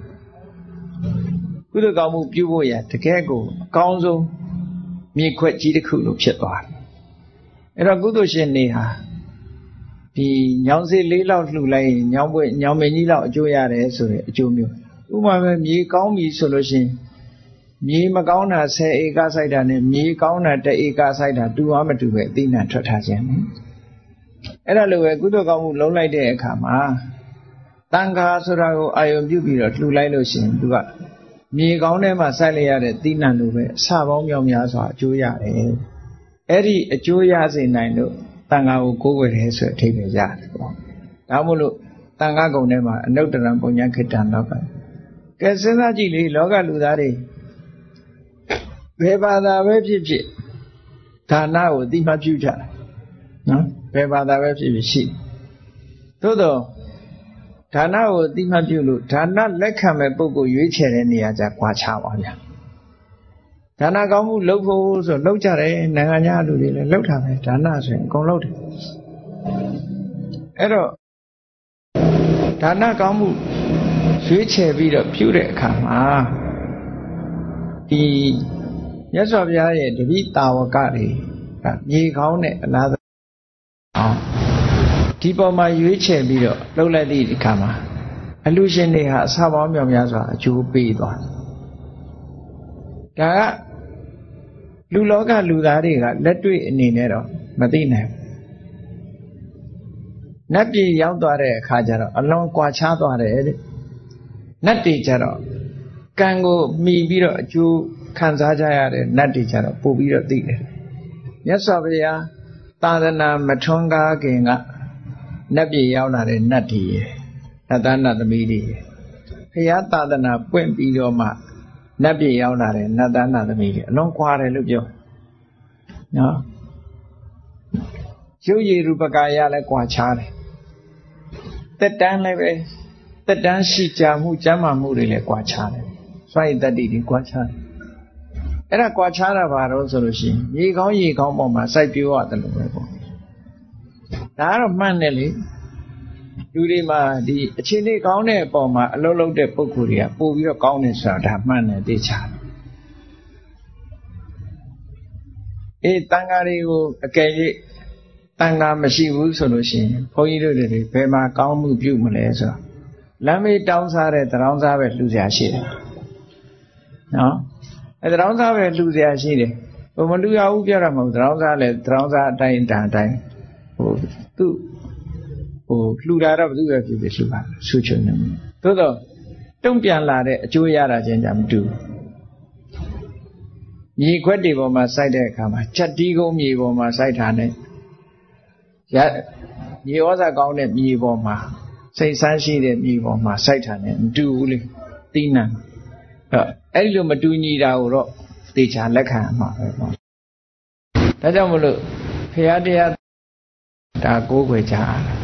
ကုသိုလ်ကောင်းမှုပြုဖို့ရတကယ်ကိုအကောင်းဆုံးမြေခွက်ကြီးတစ်ခုလိုဖြစ်သွားတယ်အဲ့တော့ကုသိုလ်ရှင်တွေဟာဒီညောင်စေးလေးလောက်လှူလိုက်ရင်ညောင်မင်းကြီးလောက်အကျိုးရတယ်ဆိုတဲ့အကျိုးမျိုးဥပမာပဲမြေကောင်းပြီဆိုလို့ရှိရင်မြေမကောင်းတာ10ဧကစိုက်တာနဲ့မြေကောင်းတာ1ဧကစိုက်တာတူအားမတူပဲအသိဉာဏ်ထွက်ထားခြင်းအဲ့ဒါလိုပဲကုသိုလ်ကောင်းမှုလုံးလိုက်တဲ့အခါမှာတန်ခါဆိုတာကိုအာယုံပြုပြီးတော့လှူလိုက်လို့ရှိရင်သူကမြေကောင်းထဲမှာစိုက်လိုက်ရတဲ့သိဉာဏ်လိုပဲအစပေါင်းမြောက်များစွာအကျိုးရတယ်အဲ့ဒီအကျိုးရစေနိုင်လို့တန်ခါကိုကိုးကွယ်တယ်ဆိုတဲ့အထိပ္ပယ်ရတယ်ပေါ့ဒါမို့လို့တန်ခါကုံထဲမှာအနုတ္တရံပုညခိတံလောကကဲစဉ်းစားကြည့်လေလောကလူသားတွေဘယ်ဘာသာပဲဖြစ်ဖြစ်ဒါနကိုအတိမပြုကြတယ်နော်ဘယ်ဘာသာပဲဖြစ်ဖြစ်ရှိသို့တော့ဒါနကိုအတိမပြုလို့ဒါနလက်ခံမဲ့ပုဂ္ဂိုလ်ရွေးချယ်တဲ့နေရာကြကွာခြားပါဗျာဒါနကောင်းမှုလုပ်ဖို့ဆိုလုပ်ကြတယ်နိုင်ငံခြားလူတွေလည်းလုပ်တာပဲဒါနဆိုရင်အကုန်လုပ်တယ်အဲ့တော့ဒါနကောင်းမှုရွေးချယ်ပြီးတော့ပြုတဲ့အခါမှာဒီမြတ်စွာဘုရားရဲ့တပိတာဝကတွေကမြေကောင်းတဲ့အလားတူအောင်ဒီပေါ်မှာရွေးချယ်ပြီးတော့လှုပ်လိုက်သည့်အခါမှာအလူရှင်တွေဟာအစာပေါင်းမြောက်များစွာအကျိုးပေးသွားတယ်ဒါကလူလောကလူသားတွေကလက်တွေ့အနေနဲ့တော့မသိနိုင်ဘူးနတ်ပြည်ရောက်သွားတဲ့အခါကျတော့အလွန်ကွာခြားသွားတယ်တဲ့နတ်တွေကျတော့ကံကိုမှီပြီးတော့အကျိုးခံစားကြရတဲ့နတ်တွေကျတော့ပို့ပြီးတော့သိတယ်မြတ်စွာဘုရားသာသနာမထွန်းကားခင်ကနတ်ပြည်ရောက်လာတဲ့နတ်တွေနတ်သားနတ်သမီးတွေဘုရားသာသနာပွင့်ပြီးတော့မှနတ်ပြည်ရောက်လာတဲ့နတ်သားနတ်သမီးတွေအလွန်ကွာတယ်လို့ပြောနော်ရုပ်ရည်ရူပကာယလည်းကွာခြားတယ်တက်တန်းလည်းပဲတက်တန်းရှိကြမှုကျမ်းမာမှုတွေလည်းကွာခြားတယ်စွန့်ရည်တတ္တိတွေကွာခြားတယ်အဲ့ဒါကွာခြားတာဘာလို့ဆိုလို့ရှိရင်ရေကောင်းပေါ်မှာစိုက်ပျိုးရတယ်လို့ပဲပေါ့ဒါကတော့မှန်တယ်လေလူတွေမှာဒီအခြေအနေကောင်းတဲ့အပေါ်မှာအလုပ်လုပ်တဲ့ပုဂ္ဂိုလ်တွေကပို့ပြီးတော့ကောင်းတယ်ဆိုတာဒါမှန်တယ်သိချာတယ်တန်ဃာတွေကိုအကယ်၍တန်ဃာမရှိဘူးဆိုလို့ရှိရင်ဘုန်းကြီးတို့တွေဘယ်မှာကောင်းမှုပြုမလဲဆိုတော့လမ်းမေးတောင်းစားတဲ့တရောင်းစားပဲလှူစရာရှိတယ်နော်အဲတရောင်းစားပဲလှူစရာရှိတယ်ဟိုမလှူရဘူးပြောတာမဟုတ်တရောင်းစားလဲတရောင်းစားအတိုင်းတန်အတိုင်းသူ့လှူတာတော့ဘယ်သူပဲဖြစ်ဖြစ်လှူပါဆူချွနေတယ်သို့တော့တုံ့ပြန်လာတဲ့အကျိုးရတာချင်းကြမတူမြေခွက်တွေပေါ်မှာစိုက်တဲ့အခါမှာချက်တီးကုန်းမြေပေါ်မှာစိုက်တာနဲ့မြေဩဇာကောင်းတဲ့မြေပေါ်မှာစိတ်ဆန်းရှိတဲ့မြေပေါ်မှာစိုက်တာနဲ့မတူဘူးလေသိနံအဲ့ဒီလိုမတူညီတာကိုတော့သေချာလက်ခံမှာပဲပေါ့ဒါကြောင့်မလို့ဖရာတရားဒါကိုးကွယ်ကြ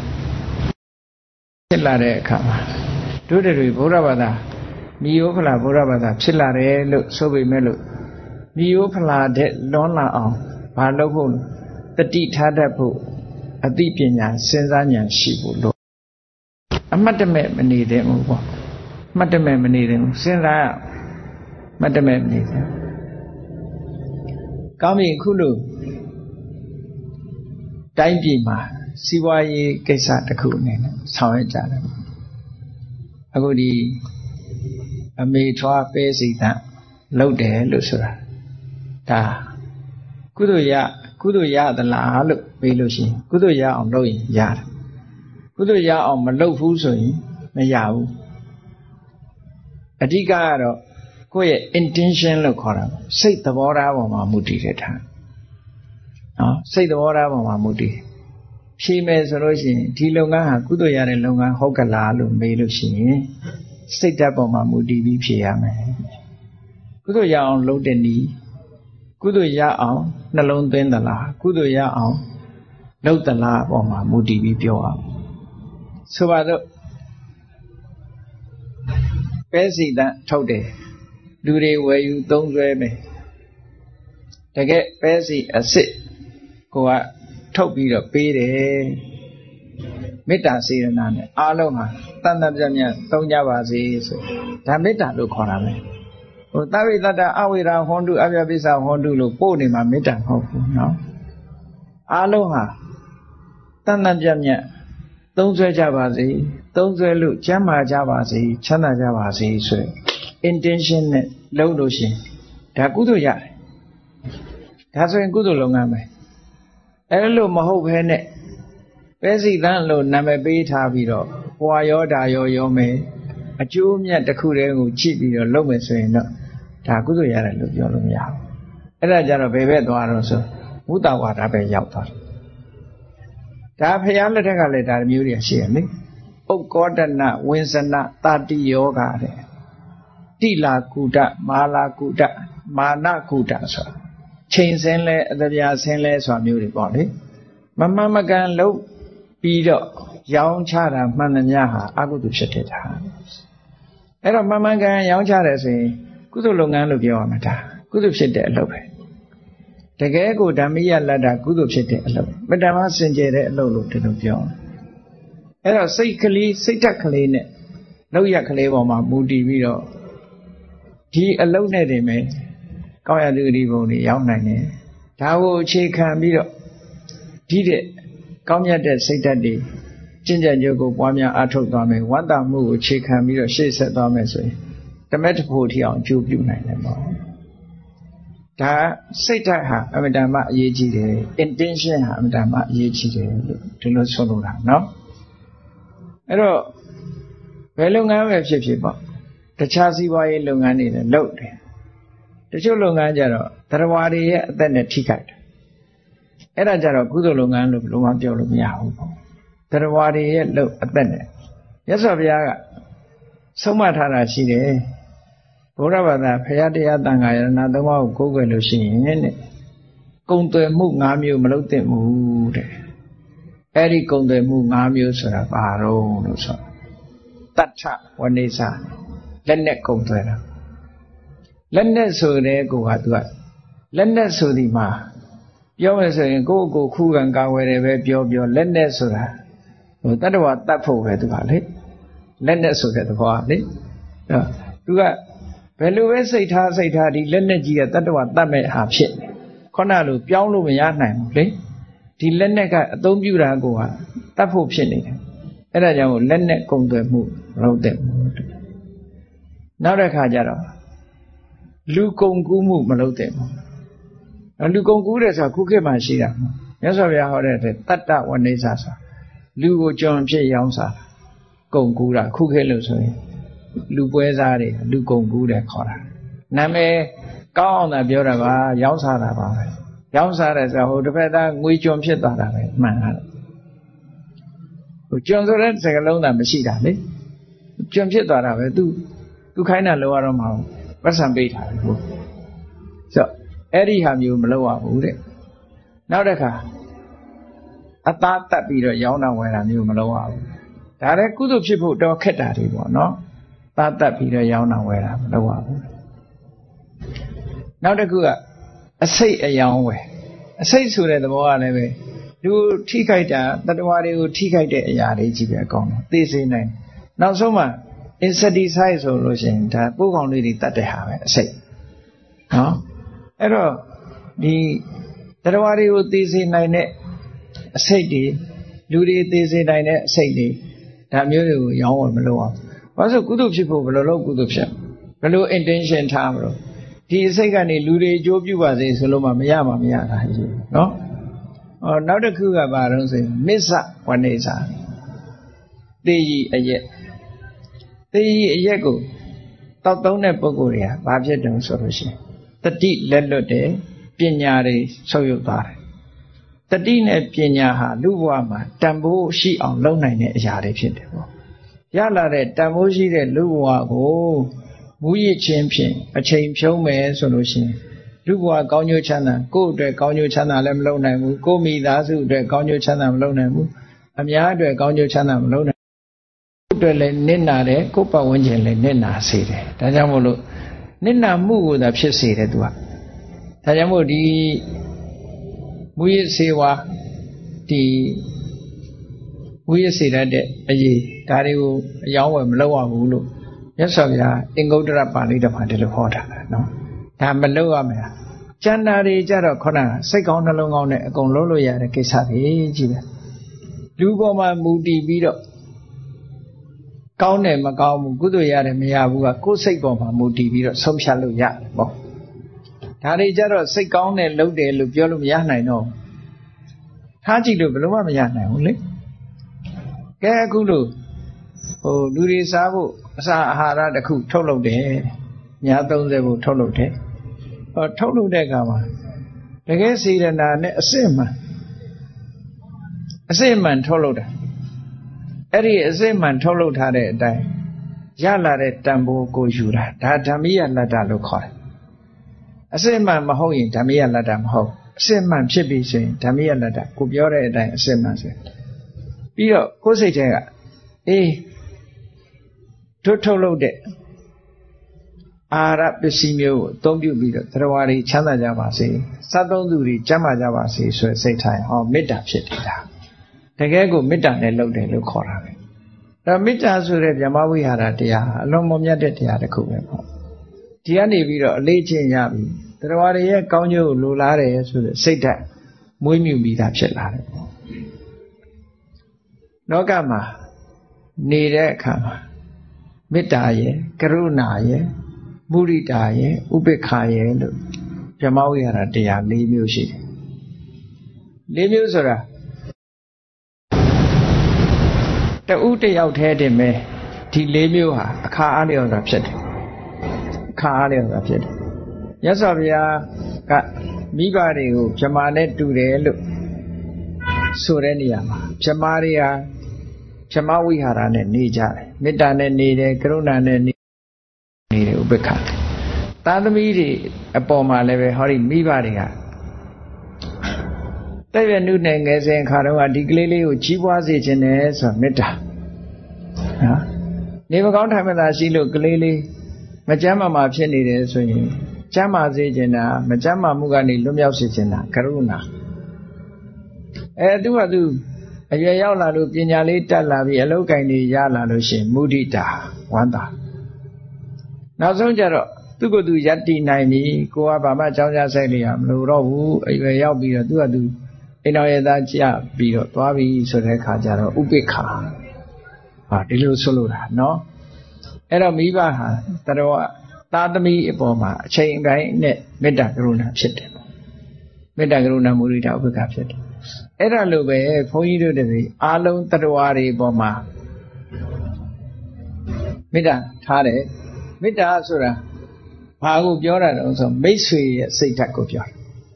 ဖြစ်လာတဲ့အခါမှာတို့တွေဗုဒ္ဓဘာသာမိယောဖလားဗုဒ္ဓဘာသာဖြစ်လာတယ်လို့ဆိုပေမဲ့လို့မိယောဖလားတဲ့လွန်လာအောင်ဘာလုပ်ဖို့တတိထားတတ်ဖို့အသိပညာစဉ်းစားဉာဏ်ရှိဖို့လို့အမှတ်တမဲ့မနေသင့်ဘူးပေါ့မှတ်တမဲ့မနေသင့်ဘူးစဉ်းစားရမှတ်တမဲ့မနေသင့်ကောင်းပြီအခုလို့တိုင်းပြည်မှာစီးပွားရေးကိစ္စတစ်ခုအနေနဲ့ဆောင်ရွက်ကြတယ်အခုဒီအမေထွားပဲစီတန်လုပ်တယ်လို့ဆိုတာဒါကုသိုလ်ရသလားလို့မေးလို့ရှိရင်ကုသိုလ်ရအောင်လုပ်ရင်ရတယ်ကုသိုလ်ရအောင်မလုပ်ဘူးဆိုရင်မရဘူးအဓိကကတော့ကိုယ့်ရဲ့ intention လို့ခေါ်တာစိတ်သဘောထားပေါ်မှာမူတည်တဲ့ထားနော်စိတ်သဘောထားပေါ်မှာမူတည်ဖြေမယ်ဆိုလို့ရှိရင်ဒီလုပ်ငန်းဟာကုသိုလ်ရတဲ့လုပ်ငန်းဟုတ်ကလားလို့မေးလို့ရှိရင်စိတ်ဓာတ်ပေါ်မှာမူတည်ပြီးဖြေရမယ်ကုသိုလ်ရအောင်လုပ်တဲ့နည်းကုသိုလ်ရအောင်နှလုံးသွင်းသလားကုသိုလ်ရအောင်လုပ်သလားအပေါ်မှာမူတည်ပြီးပြောအောင်ဆိုပါတော့ပဲစီတန်ထုတ်တယ်လူတွေဝယ်ယူသုံးစွဲမယ်တကယ်ပဲစီအစ်စ်ကိုကထုတ်ပြီးတော့ပေးတယ်မေတ္တာစေရနာနဲ့အားလုံးဟာတန်တပြမြတ်သုံးကြပါစေဆိုဒါမေတ္တာလို့ခေါ်တာပဲသဗ္ဗေတ္တအဝိရာဟွန်တုအပြပိစ္ဆဟွန်တုလို့ပို့နေမှာမေတ္တာမဟုတ်ဘူးနော်အားလုံးဟာတန်တပြမြတ်သုံးစွဲကြပါစေသုံးစွဲလို့ကျမ်းမာကြပါစေချမ်းသာကြပါစေဆို intention နဲ့လုပ်လို့ရှိရင်ဒါကုသိုလ်ရတယ်ဒါဆိုရင်ကုသိုလ်လုပ်ငန်းပဲအဲ့လိုမဟုတ်ဘဲနဲ့ပဲစီတန်းလို့နာမည်ပေးထားပြီးတော့ဟွာရောဒါရောမယ်အကျိုးမြတ်တစ်ခုတည်းကိုကြည့်ပြီးတော့လုပ်မယ်ဆိုရင်တော့ဒါကုသိုလ်ရတယ်လို့ပြောလို့မရဘူးအဲ့ဒါကြတော့ဘယ်ဘက်သွားတော့ဆိုဝိတ္တဝါဒပဲရောက်သွားတယ်ဒါဖျားလက်ထက်ကလည်းဒါမျိုးတွေရှိရလေဥက္ကောဒနာဝိဇ္ဇနာတာတိယောဂတဲ့တိလာကုဒမာလာကုဒမာနကုဒဆိုချိန်စင်းလဲအတပြာစင်းလဲဆိုတာမျိုးတွေပေါ့လေမမှန်မကန်လို့ပြီးတော့ရောင်းချတာမှန်သမျှဟာအကုသိုလ်ဖြစ်တဲ့တာအဲ့တော့မှန်မှန်ကန်ရောင်းချတယ်ဆိုရင်ကုသိုလ်လုပ်ငန်းလို့ပြောရမှာဒါကုသိုလ်ဖြစ်တဲ့အလုပ်ပဲတကယ်ကိုဓမ္မိယလတ္တကုသိုလ်ဖြစ်တဲ့အလုပ်မတ္တမစင်ကြယ်တဲ့အလုပ်လို့ဒီလိုပြောအဲ့တော့စိတ်ကလေးစိတ်ဓာတ်ကလေးနဲ့လောက်ရကလေးပေါ်မှာမူတည်ပြီးတော့ဒီအလုပ်နဲ့တင်မယ်ကောင်းရသူဒီဘုံတွေရောက်နိုင်တယ်ဒါကိုအခြေခံပြီးတော့ဒီတဲ့ကောင်းမြတ်တဲ့စိတ်ဓာတ်တွေကျင့်ကြံကြိုးကိုပွားများအားထုတ်သွားမယ်ဝတ္တမှုကိုအခြေခံပြီးတော့ရှေ့ဆက်သွားမယ်ဆိုရင်တမက်တဖို့ထီအောင်အကျိုးပြုနိုင်တယ်ပေါ့ဒါစိတ်ဓာတ်ဟာအမြဲတမ်းအရေးကြီးတယ် intention ဟာအမြဲတမ်းအရေးကြီးတယ်လို့ဒီလိုဆိုလိုတာเนาะအဲ့တော့ဘယ်လုပ်ငန်းပဲဖြစ်ဖြစ်ပေါ့တခြားစီးပွားရေးလုပ်ငန်းတွေလည်းလုပ်တယ်တချို့လုပ်ငန်းကြတော့တရားတွေရဲ့အသက်နဲ့ထိခိုက်တယ်အဲ့ဒါကြတော့ကုသိုလ်လုပ်ငန်းလို့ဘယ်လိုမှပြောလို့မရဘူးပေါ့တရားတွေရဲ့လုပ်အသက်နဲ့မြတ်စွာဘုရားကဆုံးမထားတာရှိတယ်ဘုရားဘာသာဖရာတရားတန်ခါယရဏသုံးပါးကိုကိုးကွယ်လို့ရှိရင်တဲ့ကုံသွယ်မှု၅မျိုးမလုပ်သင့်ဘူးတဲ့အဲ့ဒီကုံသွယ်မှု၅မျိုးဆိုတာဘာတော့လို့ဆိုတတ္ထဝနိစ္စလက်နဲ့ကုံသွယ်တာလက်နဲ့ဆိုတဲ့ကိုကသူကလက်နဲ့ဆိုဒီမှာပြောမယ်ဆိုရင်ကိုယ့်ကိုခုခံကာဝယ်တယ်ပဲပြောလက်နဲ့ဆိုတာဟိုတတ္တဝါတတ်ဖို့ပဲသူကလေလက်နဲ့ဆိုတဲ့သဘောလေသူကဘယ်လိုပဲစိတ်ထားဒီလက်နဲ့ကြီးကတတ္တဝါတတ်မဲ့ဟာဖြစ်နေခုနလိုပြောင်းလို့မရနိုင်ဘူးလေဒီလက်နဲ့ကအသုံးပြုတာကိုကတတ်ဖို့ဖြစ်နေတယ်အဲ့ဒါကြောင့်လက်နဲ့ကုံသွယ်မှုလုပ်တဲ့နောက်တစ်ခါကျတော့လူကုံကူးမှုမလုပ်တဲ့ဘူးလူကုံကူးတယ်ဆိုတာခုခေတ်မှာရှိတာမြတ်စွာဘုရားဟောတဲ့တတ္တဝနိစ္စဆိုလူကိုကြုံဖြစ်ရောင်းစားကုံကူးတာခုခေတ်လို့ဆိုရင်လူပွဲစားတွေလူကုံကူးတယ်ခေါ်တာနာမည်ကောင်းအောင်သာပြောတာပါရောင်းစားတာပါပဲရောင်းစားတယ်ဆိုဟိုတစ်ဖက်သားငွေကြုံဖြစ်သွားတာပဲမှန်တာဟိုကြုံဆိုတဲ့စကားလုံးသာမရှိတာလေကြုံဖြစ်သွားတာပဲသူခိုင်းတာလောရတော့မဟုတ်ပတ်စံပေးထားတယ်ဟုတ်ဆိုအဲ့ဒီဟာမျိုးမလုပ်ရဘူးတဲ့နောက်တစ်ခါအသားတက်ပြီးတော့ရောင်းတာဝယ်တာမျိုးမလုပ်ရဘူးဒါလည်းကုသိုလ်ဖြစ်ဖို့တော့ခက်တာတွေပေါ့နော်သားတက်ပြီးတော့ရောင်းတာဝယ်တာမလုပ်ရဘူးနောက်တစ်ခုကအစိတ်အယောင်ဝယ်အစိတ်ဆိုတဲ့သဘောကလည်းပဲလူထိခိုက်တာတတ္တဝါတွေကိုထိခိုက်တဲ့အရာတွေကြီးပဲအကောင်တော့သိစေနိုင်နောက်ဆုံးမှ insecticide ဆိုလို့ရှိရင်ဒါပိုးကောင်လေးတွေတတ်တဲ့ဟာပဲအစိတ်နော်အဲ့တော့ဒီတတ္တဝါတွေကိုသိစေနိုင်တဲ့အစိတ်တွေလူတွေသိစေနိုင်တဲ့အစိတ်တွေဒါမျိုးတွေကိုရောင်းဝယ်မလုပ်အောင်ဘာလို့ကုသိုလ်ဖြစ်ဖို့ဘယ်လိုလုပ်ကုသိုလ်ဖြစ်ဘယ်လို intention ထားမလို့ဒီအစိတ်ကနေလူတွေအကျိုးပြုပါစေဆိုလို့မှမရတာကြီးနော်နောက်တစ်ခုကဘာလို့ဆိုရင်မစ္ဆဝနိစ္စသေကြီးအရက်ကိုတောက်သုံးတဲ့ပုဂ္ဂိုလ်တွေကဘာဖြစ်တယ်ဆိုလို့ရှိရင်တတိလက်လွတ်တယ်ပညာတွေဆုပ်ယုပ်သွားတယ်တတိနဲ့ပညာဟာလူဘဝမှာတန်ဖိုးရှိအောင်လုပ်နိုင်တဲ့အရာတွေဖြစ်တယ်ပေါ့ရလာတဲ့တန်ဖိုးရှိတဲ့လူဘဝကိုမူရစ်ခြင်းဖြင့်အချိန်ဖြုံးမယ်ဆိုလို့ရှိရင်လူဘဝကောင်းကျိုးချမ်းသာကိုယ့်အတွက်ကောင်းကျိုးချမ်းသာလည်းမလုပ်နိုင်ဘူးကိုယ့်မိသားစုအတွက်ကောင်းကျိုးချမ်းသာမလုပ်နိုင်ဘူးအများအတွက်ကောင်းကျိုးချမ်းသာမလုပ်နိုင်ဘူးကိုယ့်အတွက်လည်းနစ်နာတယ်ကိုယ့်ပတ်ဝန်းကျင်လည်းနစ်နာစေတယ်ဒါကြောင့်မို့လို့နစ်နာမှုကိုသာဖြစ်စေတယ်သူကဒါကြောင့်မို့ဒီမူရစ်စေဝါဒီမူရစ်စေတတ်တဲ့အရေးဒါတွေကိုအယောင်းဝယ်မလုပ်ရဘူးလို့မြတ်စွာဘုရားအင်္ဂုတ္တရပါဠိတော်မှာဒီလိုဟောထားတာနော်ဒါမလုပ်ရမယ်ကျန်တာတွေကြတော့ခုနကစိတ်ကောင်းနှလုံးကောင်းနဲ့အကုန်လုံးလို့ရတဲ့ကိစ္စတွေကြီးပဲလူပေါ်မှာမူတည်ပြီးတော့ကောင်းတယ်မကောင်းဘူးကုသိုလ်ရတယ်မရဘူးကကိုယ်စိတ်ပေါ်မှာမူတည်ပြီးတော့ဆုံးဖြတ်လို့ရတယ်ပေါ့ဒါတွေကြတော့စိတ်ကောင်းတယ်လုပ်တယ်လို့ပြောလို့မရနိုင်တော့ထားကြည့်လို့ဘယ်လိုမှမရနိုင်ဘူးလေကဲအခုလို့လူတွေစားဖို့အစာအာဟာရတစ်ခုထုတ်လုပ်တယ်ည30ဖို့ထုတ်လုပ်တယ်ထုတ်လုပ်တဲ့အခါမှာတကယ်စေတနာနဲ့အစစ်မှန်အစစ်အမှန်ထုတ်လုပ်တာအဲ့ဒီအစစ်အမှန်ထုတ်လုပ်ထားတဲ့အတိုင်းရလာတဲ့တန်ဖိုးကိုယူတာဒါဓမ္မိယလတ္တလို့ခေါ်တယ်အစစ်အမှန်မဟုတ်ရင်ဓမ္မိယလတ္တမဟုတ်အစစ်အမှန်ဖြစ်ပြီဆိုရင်ဓမ္မိယလတ္တကိုပြောတဲ့အတိုင်းအစစ်အမှန်ဆိုပြီးတော့ကိုယ်စိတ်ထဲကအေးတို့ထုတ်လုပ်တဲ့အာရပစ္စည်းမျိုးကိုအသုံးပြုပြီးတော့တရားဝါတွေချမ်းသာကြပါစေစတ်သုံးသူတွေကျမ်းမာကြပါစေဆိုတဲ့စိတ်ထားရင်ဟောမေတ္တာဖြစ်နေတာတကယ်ကိုမေတ္တာနဲ့လုပ်တယ်လို့ခေါ်တာပဲအဲမေတ္တာဆိုတဲ့ဗြဟ္မဝိဟာရတရားအလုံးမမြတ်တဲ့တရားတစ်ခုပဲပေါ့ဒီကနေပြီးတော့အလေးချင်းရပြီတရားဝါတွေရဲ့ကောင်းကျိုးကိုလိုလားတယ်ဆိုတဲ့စိတ်ဓာတ်မွေးမြူပြီးသားဖြစ်လာတယ်ပေါ့လောကမှာနေတဲ့အခါမှာမေတ္တာရဲ့ကရုဏာရဲ့မုဒိတာရဲ့ဥပေက္ခရဲ့လို့ဗြဟ္မဝိဟာရတရား၄မျိုးရှိတယ်၄မျိုးဆိုတာတဦးတယောက်တည်းတင်ပဲဒီ၄မျိုးဟာအခါအားလျော်စွာဖြစ်တယ်အခါအားလျော်စွာဖြစ်တယ်မြတ်စွာဘုရားကမိဘတွေကိုဗြဟ္မာနဲ့တူတယ်လို့ဆိုတဲ့နေရာမှာဗြဟ္မာတွေဟာဗြဟ္မဝိဟာရနဲ့နေကြတယ်မေတ္တာနဲ့နေတယ်ကရုဏာနဲ့နေတယ်ဥပေက္ခသာသမီတွေအပေါ်မှာလည်းပဲဟောဒီမိဘတွေကတဲ့ရနုနဲ့ငယ်စဉ်ခါတော့ဒီကလေးလေးကိုကြီးပွားစေခြင်းနဲ့ဆိုမေတ္တာနော်နေမကောင်းထိုင်မသာရှိလို့ကလေးလေးမကျမ်းမာဖြစ်နေတယ်ဆိုရင်ကျမ်းမာစေခြင်းတာမကျမ်းမာမှုကနေလွတ်မြောက်စေခြင်းတာကရုဏာသူကသူအရွယ်ရောက်လာလို့ပညာလေးတက်လာပြီးအလုပ်ကိုင်တွေရလာလို့ရှိရင်မုဒိတာဝန္တာနောက်ဆုံးကြတော့သူ့ကိုယ်သူယတ္တိနိုင်ပြီကိုကဘာမှအကြောင်းကြားဆိုင်နေရမလို့တော့ဘူးအရွယ်ရောက်ပြီးတော့သူကသူအိမ်တော်ရဲ့သားကြပြီးတော့သွားပြီဆိုတဲ့ခါကျတော့ဥပိ္ပခာဟာဒီလိုဆိုလို့တာနော်အဲ့တော့မိဘဟာတော်သားသမီးအပေါ်မှာအချိန်တိုင်းနဲ့မေတ္တာကရုဏာဖြစ်တယ်ပေါ့မေတ္တာကရုဏာမုဒိတာဥပိ္ပခာဖြစ်တယ်အဲ့ဒါလိုပဲဘုန်းကြီးတို့တပည့်အားလုံးတရားတွေအပေါ်မှာမေတ္တာထားတယ်မေတ္တာဆိုတာဘာကိုပြောတာလဲဆိုမိတ်ဆွေရဲ့စိတ်ဓာတ်ကိုပြောတာ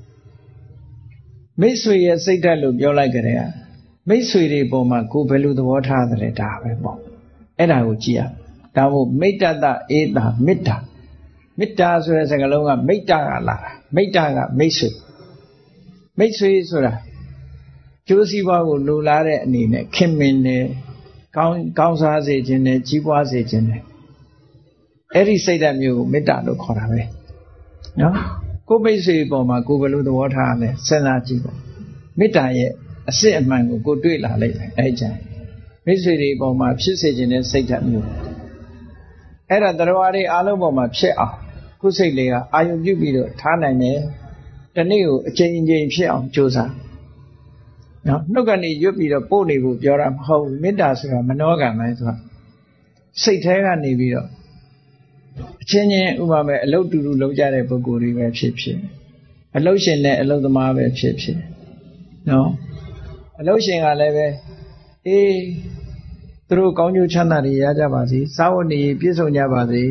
မိတ်ဆွေရဲ့စိတ်ဓာတ်လို့ပြောလိုက်ကြတယ်မိတ်ဆွေတွေပေါ်မှာကိုယ်ဘယ်လိုသဘောထားသလဲဒါပဲပေါ့အဲ့ဒါကိုကြည့်ရဒါမို့မိတ္တတဧတာမေတ္တာမေတ္တာဆိုတဲ့စကားလုံးကမိတ္တကလာတာမိတ္တကမိတ်ဆွေမိတ်ဆွေဆိုတာကျိုးစည်းပွားကိုလိုလားတဲ့အနေနဲ့ခင်မင်တယ်ကောင်းစားစေခြင်းနဲ့ကြီးပွားစေခြင်းနဲ့အဲ့ဒီစိတ်ဓာတ်မျိုးကိုမေတ္တာလို့ခေါ်တာပဲနော်ကိုယ်မိတ်ဆွေပေါ်မှာကိုယ်ဘယ်လိုသဘောထားရလဲစဉ်းစားကြည့်ပါမေတ္တာရဲ့အစစ်အမှန်ကိုတွေ့လာလိုက်တယ်အဲ့ကြမိတ်ဆွေတွေပေါ်မှာဖြစ်စေခြင်းနဲ့စိတ်ဓာတ်မျိုးအဲ့ဒါတရားတွေအားလုံးပေါ်မှာဖြစ်အောင်ခုစိတ်လေးကအာယုံပြုပြီးတော့ထားနိုင်တယ်ဒီနေ့ကိုအချိန်ချင်းဖြစ်အောင်ကြိုးစားနော်နှုတ်ကနေရွတ်ပြီးတော့ပို့နေဖို့ပြောတာမဟုတ်ဘူးမေတ္တာဆိုတာမနောကံပဲဆိုတာစိတ်ထဲကနေပြီးတော့အချင်းချင်းဥပမာပဲအလုတ်တူတူလုပ်ကြတဲ့ပုဂ္ဂိုလ်တွေပဲဖြစ်ဖြစ်အလုတ်ရှင်နဲ့အလုတ်သမားပဲဖြစ်ဖြစ်နော်အလုတ်ရှင်ကလည်းပဲအေးသူတို့ကောင်းကျိုးချမ်းသာတွေရကြပါစေစာဝတ်နေပြည့်စုံကြပါစေ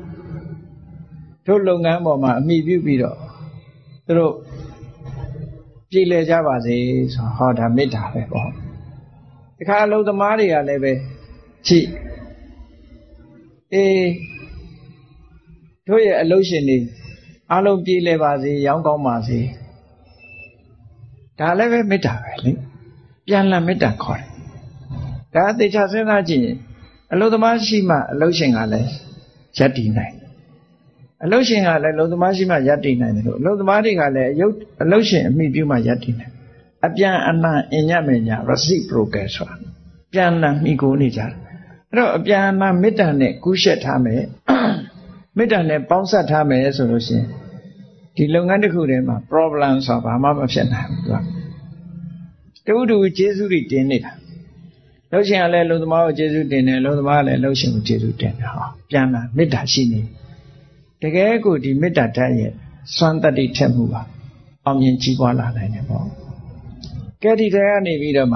တို့လုပ်ငန်းပေါ်မှာအမိပြုပြီးတော့သူတို့ပြည်လည်ကြပါစေဆိုဟောဒါမေတ္တာပဲပေါ့ဒီခါအလုတ်သမားတွေကလည်းပဲကြည့်အေးတို့ရဲ့အလုပ်ရှင်တွေအားလုံးပြည်လဲပါစေရောင်းကောင်းပါစေဒါလည်းပဲမေတ္တာပဲလေပြန်လာမေတ္တာခေါ်တယ်ဒါအသေးချာစဉ်းစားကြည့်ရင်အလုပ်သမားရှိမှအလုပ်ရှင်ကလည်းရပ်တည်နိုင်အလုပ်ရှင်ကလည်းအလုပ်သမားရှိမှရပ်တည်နိုင်တယ်လို့အလုပ်သမားတွေကလည်းအလုပ်ရှင်အမိပြုမှရပ်တည်နိုင်အပြန်အလှန်အင်ညမညာ reciprocal ဆိုတာပြန်လှန်မိကိုနေကြတယ်အဲ့တော့အပြန်အလှန်မေတ္တာနဲ့ကူးရှက်ထားမယ်မေတ္တာနဲ့ပေါင်းစပ်ထားမယ်ဆိုလို့ရှိရင်ဒီလုပ်ငန်းတစ်ခုထဲမှာ problem ဆိုတာဘာမှမဖြစ်နိုင်ဘူးတူကျေးဇူးတွေတင်နေတာလုပ်ရှင်ကလည်းလူသမားကိုကျေးဇူးတင်တယ်လူသမားကလည်းလုပ်ရှင်ကိုကျေးဇူးတင်တယ်ဟောပြန်လာမေတ္တာရှိနေတကယ်ကိုဒီမေတ္တာဓာတ်ရဲ့စွမ်းတတ္တိထက်မှုပါအောင်မြင်ကြီးပွားလာနိုင်တယ်ပေါ့ကဲဒီထဲကနေပြီးတော့မှ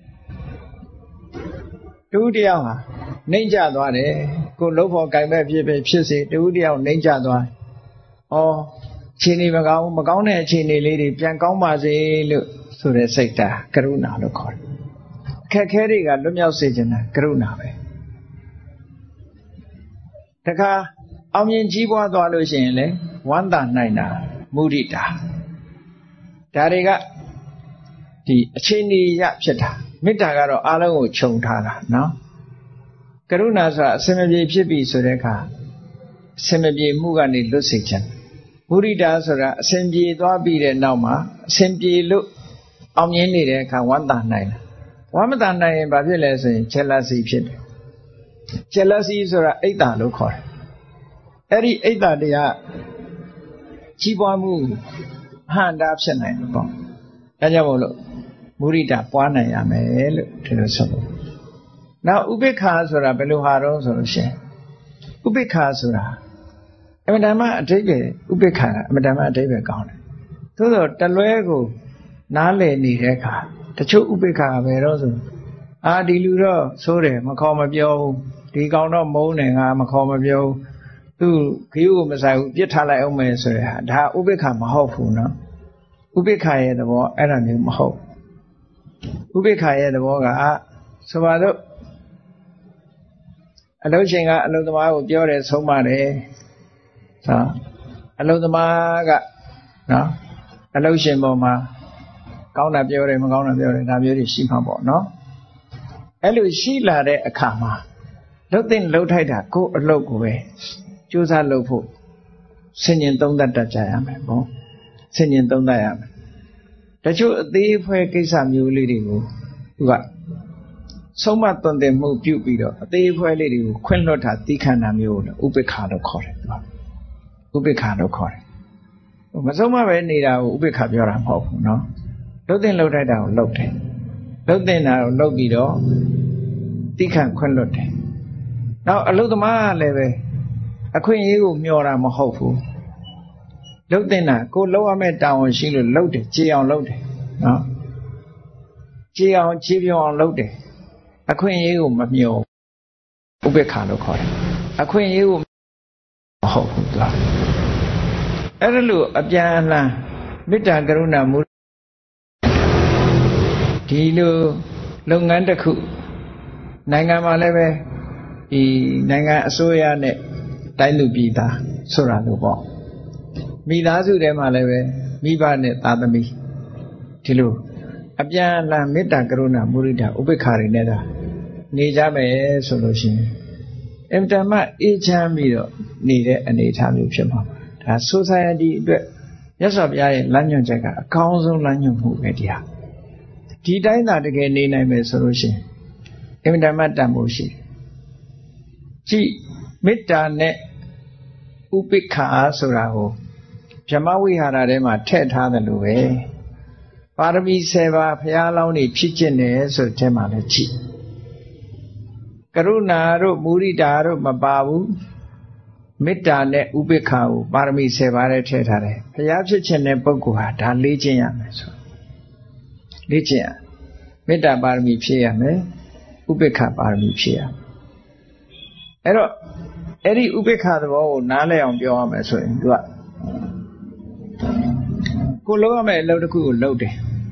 တူတယောက်ဟာနှိမ့်ကျသွားတယ်ကိုလှုပ်ဖို့ကြိုင်မဲ့ဖြစ်စေတူတယောက်နှိမ့်ကျသွားဩခြေနေမကောင်းတဲ့အခြေအနေလေးတွေပြန်ကောင်းပါစေလို့ဆိုတဲ့စိတ်ဓာတ်ကရုဏာလို့ခေါ်တယ်အခက်ခဲတွေကလွတ်မြောက်စေခြင်းကရုဏာပဲတခါအောင်မြင်ကြီးပွားသွားလို့ရှိရင်လေဝမ်းသာနိုင်တာမုဒိတာဒါတွေကဒီအခြေအနေရဖြစ်တာမေတ္တာကတော့အားလုံးကိုခြုံထားတာနော်ကရုဏာဆိုတာအစင်မပြေဖြစ်ပြီဆိုတဲ့အခါအစင်မပြေမှုကနေလွတ်စေခြင်းမုဒိတာဆိုတာအစင်ပြေသွားပြီးတဲ့နောက်မှာအစင်ပြေလို့အောင်မြင်နေတဲ့အခါဝမ်းသာနိုင်တယ်ဝမ်းမသာနိုင်ရင်ဘာဖြစ်လဲဆိုရင် jealousy ဖြစ်တယ် jealousy ဆိုတာအိတ်တာလို့ခေါ်တယ်အဲ့ဒီအိတ်တာတရားကြီးပွားမှုဟန်တာဖြစ်နိုင်တယ်ပေါ့ဒါကြောင့်မို့လို့မုဒိတာပွားနိုင်ရမယ်လို့ဒီလိုဆိုလို့နောက်ဥပိ္ပခာဆိုတာဘယ်လိုဟာတော့ဆိုလို့ရှိရင်ဥပိ္ပခာဆိုတာအမှန်တမ်းအဓိပ္ပာယ်ဥပိ္ပခာအမှန်တမ်းအဓိပ္ပာယ်ကောင်းတယ်သို့သောတလွဲကိုနားလည်နေတဲ့အခါတချို့ဥပိ္ပခာပဲတော့ဆိုဒီလူတော့ဆိုးတယ်မခေါ်မပြောဘူးဒီကောင်တော့မုန်းတယ်ငါမခေါ်မပြောဘူးသူခရုကိုမဆိုင်ဘူးပြစ်ထားလိုက်အောင်မယ်ဆိုရဟာဒါဥပိ္ပခာမဟုတ်ဘူးနော်ဥပိ္ပခာရဲ့သဘောအဲ့ဒါမျိုးမဟုတ်ဥပိ္ပခာရဲ့သဘောကဆိုပါတော့အလုပ်ရှင်ကအလုပ်သမားကိုပြောတယ်ဆုံးမတယ်အလုပ်သမားကနော်အလုပ်ရှင်ပေါ်မှာကောင်းတာပြောတယ်မကောင်းတာပြောတယ်ဒါမျိုးတွေရှိမှာပေါ့နော်အဲ့လိုရှိလာတဲ့အခါမှာလှုပ်တဲ့လှုပ်ထိုက်တာကိုယ်အလုပ်ကိုပဲကြိုးစားလုပ်ဖို့ဆင်ញင်သုံးသပ်တတ်ကြရမယ်ပေါ့ဆင်ញင်သုံးသပ်ရမယ်တချို့အသေးအဖွဲကိစ္စမျိုးလေးတွေကိုသူကဆုံးမသွန်သင်မှုပြုပြီးတော့အသေးအဖွဲလေးတွေကိုခွင့်လွှတ်တာသီးခံတာမျိုးကိုဥပိ္ပခာလို့ခေါ်တယ်ဥပိ္ပခာလို့ခေါ်တယ်မဆုံးမပဲနေတာကိုဥပိ္ပခာပြောတာမဟုတ်ဘူးနော်လှုပ်တဲ့လှုပ်ထိုက်တာကိုလှုပ်တယ်လှုပ်တဲ့နာကိုလှုပ်ပြီးတော့သီးခံခွင့်လွှတ်တယ်နောက်အလုသမားကလည်းပဲအခွင့်အရေးကိုမျှော်တာမဟုတ်ဘူးလှုပ်တဲ့နာကိုလှုပ်ရမယ့်တာဝန်ရှိလို့လှုပ်တယ်ကြေအောင်လှုပ်တယ်နော်ကြေအောင်ကြေပြောင်းအောင်လှုပ်တယ်အခွင့်အရေးကိုမမျှော်ဥပိ္ပခာလို့ခေါ်တယ်အခွင့်အရေးကိုမဟုတ်ဘူးသူအဲ့ဒါလို့အပြန်အလှန်မေတ္တာကရုဏာမုဒီလိုလုပ်ငန်းတစ်ခုနိုင်ငံမှာလည်းပဲဒီနိုင်ငံအစိုးရနဲ့တိုင်းလူပြည်သားဆိုတာလို့ပေါ့မိသားစုထဲမှာလည်းပဲမိဘနဲ့သားသမီးဒီလိုအပြန်အလှန်မေတ္တာကရုဏာမုဒိတာဥပိ္ပခာတွေနဲ့သာနေကြမယ်ဆိုလို့ရှိရင်အင်တမအေးချမ်းပြီးတော့နေတဲ့အနေအထားမျိုးဖြစ်မှာပါဒါ society အတွက်မြတ်စွာဘုရားရဲ့လမ်းညွှန်ချက်ကအကောင်းဆုံးလမ်းညွှန်မှုပဲတရားဒီတိုင်းသာတကယ်နေနိုင်မယ်ဆိုလို့ရှိရင်အင်တမတန်ဖို့ရှိတယ်ကြည်မေတ္တာနဲ့ဥပိ္ပခာဆိုတာကိုဗြဟ္မဝိဟာရထဲမှာထည့်ထားတယ်လို့ပဲပါရမီ7ပါးဘုရားလောင်းနေဖြစ်ကျင့်တယ်ဆိုတဲ့မှာလည်းကြည်ကရုဏာတို့မုဒိတာတို့မပါဘူးမေတ္တာနဲ့ဥပိ္ပခာကိုပါရမီ7ပါးထဲထည့်ထားတယ်ဘုရားဖြစ်ခြင်းတဲ့ပုဂ္ဂိုလ်ဟာဒါလေ့ကျင့်ရမယ်ဆိုလေ့ကျင့်ရမေတ္တာပါရမီဖြည့်ရမယ်ဥပိ္ပခာပါရမီဖြည့်ရအဲ့တော့အဲ့ဒီဥပိ္ပခာသဘောကိုနားလည်အောင်ပြောရမယ်ဆိုရင်သူကကိုလုပ်ရမယ့်အလုပ်တစ်ခုကိုလုပ်တယ်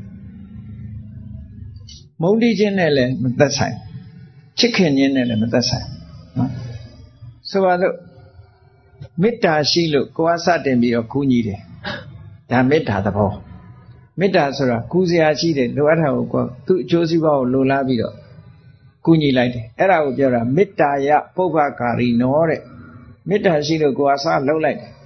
မုန်းတိခြင်းနဲ့လည်းမသက်ဆိုင်ချစ်ခင်ခြင်းနဲ့လည်းမသက်ဆိုင်နော်ဆိုပါလို့မေတ္တာရှိလို့ကိုယ်ကစတင်ပြီးတော့ကူညီတယ်ဒါမေတ္တာသဘောမေတ္တာဆိုတာကူစရာရှိတယ်လိုအပ်တာကိုသူ့အကျိုးစီးပွားကိုလိုလားပြီးတော့ကူညီလိုက်တယ်အဲ့ဒါကိုပြောတာမေတ္တာယပုဗ္ဗကာရီနောတဲ့မေတ္တာရှိလို့ကိုယ်ကစလှုပ်လိုက်တယ်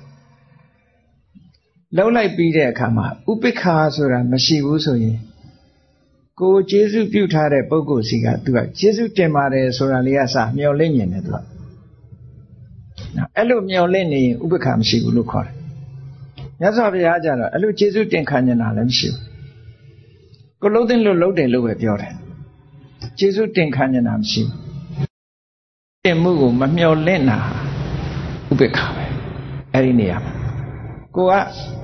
လှုပ်လိုက်ပြီးတဲ့အခါမှာဥပိ္ပခာဆိုတာမရှိဘူးဆိုရင်ကိုကျေးဇူးပြုထားတဲ့ပုဂ္ဂိုလ်စီကသူကကျေးဇူးတင်ပါတယ်ဆိုတာလေးကစမျောလင့်နေတယ်သူကအဲ့လိုမျောလင့်နေရင်ဥပိ္ပခာမရှိဘူးလို့ခေါ်တယ်မြတ်စွာဘုရားကျတော့အဲ့လိုကျေးဇူးတင်ခံနေတာလည်းမရှိဘူးကိုလှုပ်တဲ့လို့လှုပ်တယ်လို့ပဲပြောတယ်ကျေးဇူးတင်ခံနေတာမရှိဘူးတင်မှုကိုမမျောလင့်တာဥပိ္ပခာပဲအဲ့ဒီနေရာမှာကိုက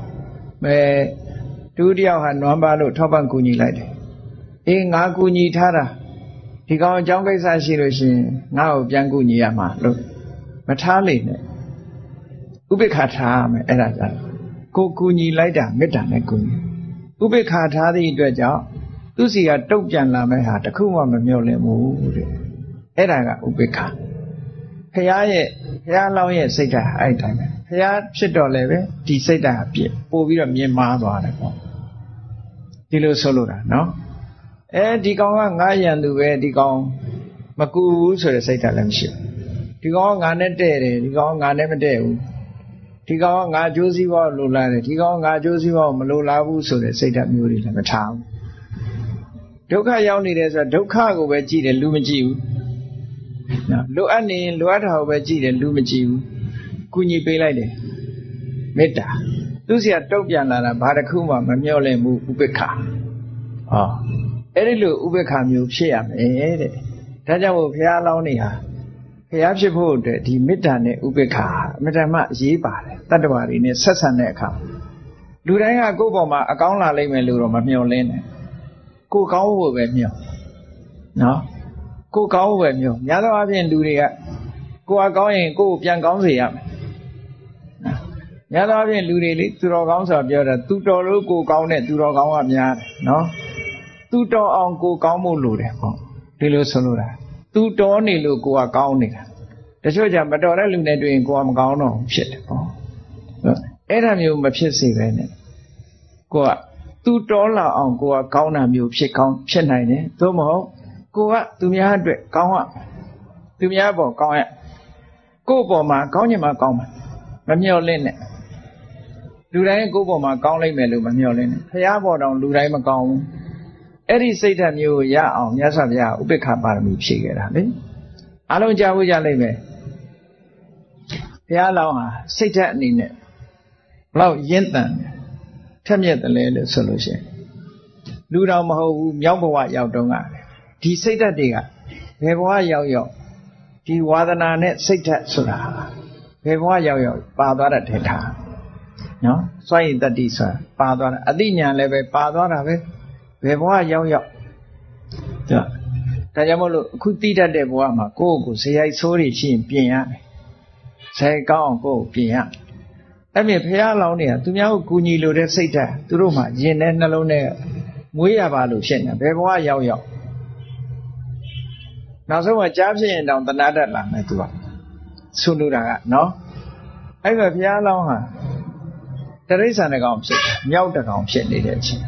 ဒုတိယဟာနွမ်းပါလို့ထောက်ပံ့ကူညီလိုက်တယ်အေးငါကူညီထားတာဒီကောင်အကြောင်းကိစ္စရှိလို့ရှိရင်ငါ့ကိုပြန်ကူညီရမှာလို့မထားလိမ့်နဲ့ဥပိ္ပခာထားရမယ်အဲ့ဒါကြကိုကူညီလိုက်တာမေတ္တာနဲ့ကူညီဥပိ္ပခာထားသည့်အတွက်ကြောင့်သူစီကတုတ်ပြန်လာမဲ့ဟာတခုမှမမျှော်လင့်ဘူးတဲ့အဲ့ဒါကဥပေက္ခဘုရားလောင်းရဲ့စိတ်ဓာတ်အဲ့တိုင်းပဲဘုရားဖြစ်တော့လည်းပဲဒီစိတ်ဓာတ်အပြည့်ပို့ပြီးတော့မြင်မာသွားတယ်ပေါ့ဒီလိုဆိုလို့တာနော်ဒီကောင်ကငါရန်သူပဲဒီကောင်မကူဘူးဆိုတဲ့စိတ်ဓာတ်လည်းမရှိဘူးဒီကောင်ကငါနဲ့တဲ့တယ်ဒီကောင်ကငါနဲ့မတဲ့ဘူးဒီကောင်ကငါအကျိုးစီးပွားလိုလားတယ်ဒီကောင်ကငါအကျိုးစီးပွားမလိုလားဘူးဆိုတဲ့စိတ်ဓာတ်မျိုးတွေလည်းမထားဘူးဒုက္ခရောက်နေတယ်ဆိုတော့ဒုက္ခကိုပဲကြည့်တယ်လူမကြည့်ဘူးနော်လိုအပ်နေလိုအပ်တာကိုပဲကြည့်တယ်လူမကြည့်ဘူးကုညီပေးလိုက်တယ်မေတ္တာသူစီကတုတ်ပြန်လာတာဘာတစ်ခုမှမမျှော်လင့်ဘူးဥပေက္ခအဲ့ဒီလိုဥပေက္ခမျိုးဖြစ်ရမယ်တဲ့ဒါကြောင့်မို့ဘုရားလောင်းနေဟာဘုရားဖြစ်ဖို့အတွက်ဒီမေတ္တာနဲ့ဥပေက္ခအမြဲတမ်းအရေးပါတယ်တတ္တဝါတွေနဲ့ဆက်ဆံတဲ့အခါလူတိုင်းကကိုယ့်ဘောမှာအကောင်းလာလိမ့်မယ်လို့တော့မမျှော်လင့်နဲ့ကိုယ်ကောင်းဖို့ပဲမျှော်နော်ကိုယ်ကောင်းဖို့ပဲမျှော်များသောအားဖြင့်လူတွေကကိုယ်အကောင်းရင်ကိုယ်ကိုပြန်ကောင်းစေရမယ်များသောအားဖြင့်လူတွေလေသူတော်ကောင်းဆိုတာပြောတာသူတော်လို့ကိုယ်ကောင်းတဲ့သူတော်ကောင်းကများတယ်နော်သူတော်အောင်ကိုယ်ကောင်းဖို့လိုတယ်ပေါ့ဒီလိုဆိုလို့တာသူတော်နေလို့ကိုယ်ကကောင်းနေတာတချို့ကြမတော်တဲ့လူနဲ့တွေ့ရင်ကိုယ်ကမကောင်းတော့ဖြစ်တယ်ပေါ့အဲ့ဒါမျိုးမဖြစ်စေပဲနဲ့ကိုယ်ကသူတော်လာအောင်ကိုယ်ကကောင်းတာမျိုးဖြစ်နိုင်တယ်သို့မဟုတ်ကိုယ်ကသူများအတွက်ကောင်းရသူများပေါ်ကောင်းရကိုယ့်ပေါ်မှာကောင်းချင်မှကောင်းမှာမမျှော်လင့်နဲ့လူတိုင်းကိုယ့်ပေါ်မှာကောင်းလိမ့်မယ်လို့မမျှော်လင့်နဲ့ဘုရားပေါ်တောင်လူတိုင်းမကောင်းဘူးအဲ့ဒီစိတ်ဓာတ်မျိုးကိုရအောင်မြတ်စွာဘုရားဥပေက္ခပါရမီဖြည့်ခဲ့တာလေအားလုံးကြားဖို့ကြလိမ့်မယ်ဘုရားလောင်းဟာစိတ်ဓာတ်အနေနဲ့ဘလောက်ရင့်တန်ထက်မြက်တယ်လဲလို့ဆိုလို့ရှိရင်လူတော်မဟုတ်ဘူးမြောက်ဘဝရောက်တော့ကဒီစိတ်ဓာတ်တွေကဘယ်ဘဝရောက်ဒီဝါဒနာနဲ့စိတ်ဓာတ်ဆိုတာဘယ်ဘဝရောက်ပါသွားတဲ့ထဲထားနော်စွန့်ရည်တတိဆိုတာပါသွားတာအသိဉာဏ်လည်းပဲပါသွားတာပဲဘယ်ဘဝရောက်ဒါကြောင့်မို့လို့အခုသိတတ်တဲ့ဘဝမှာကိုယ့်ကိုယ်ဇေယိုက်ဆိုးတွေရှိရင်ပြင်ရတယ်ဇေယိုက်ကောင်းအောင်ကိုယ့်ကိုပြင်ရအဲ့မြင်ဘုရားလောင်းနေတာသူများကိုကူညီလို့တဲ့စိတ်ဓာတ်သူတို့မှရင်ထဲနှလုံးထဲမွေးရပါလို့ဖြစ်နေဘယ်ဘဝရောက်နောက်ဆုံးကကြားဖြစ်ရင်တောင်တဏှာတတ်လာမယ်သူကဆိုလိုတာကနော်အဲ့မှာဘုရားလောင်းဟာတရိစ္ဆာန်တစ်ကောင်ဖြစ်မြောက်တစ်ကောင်ဖြစ်နေတဲ့အချိန်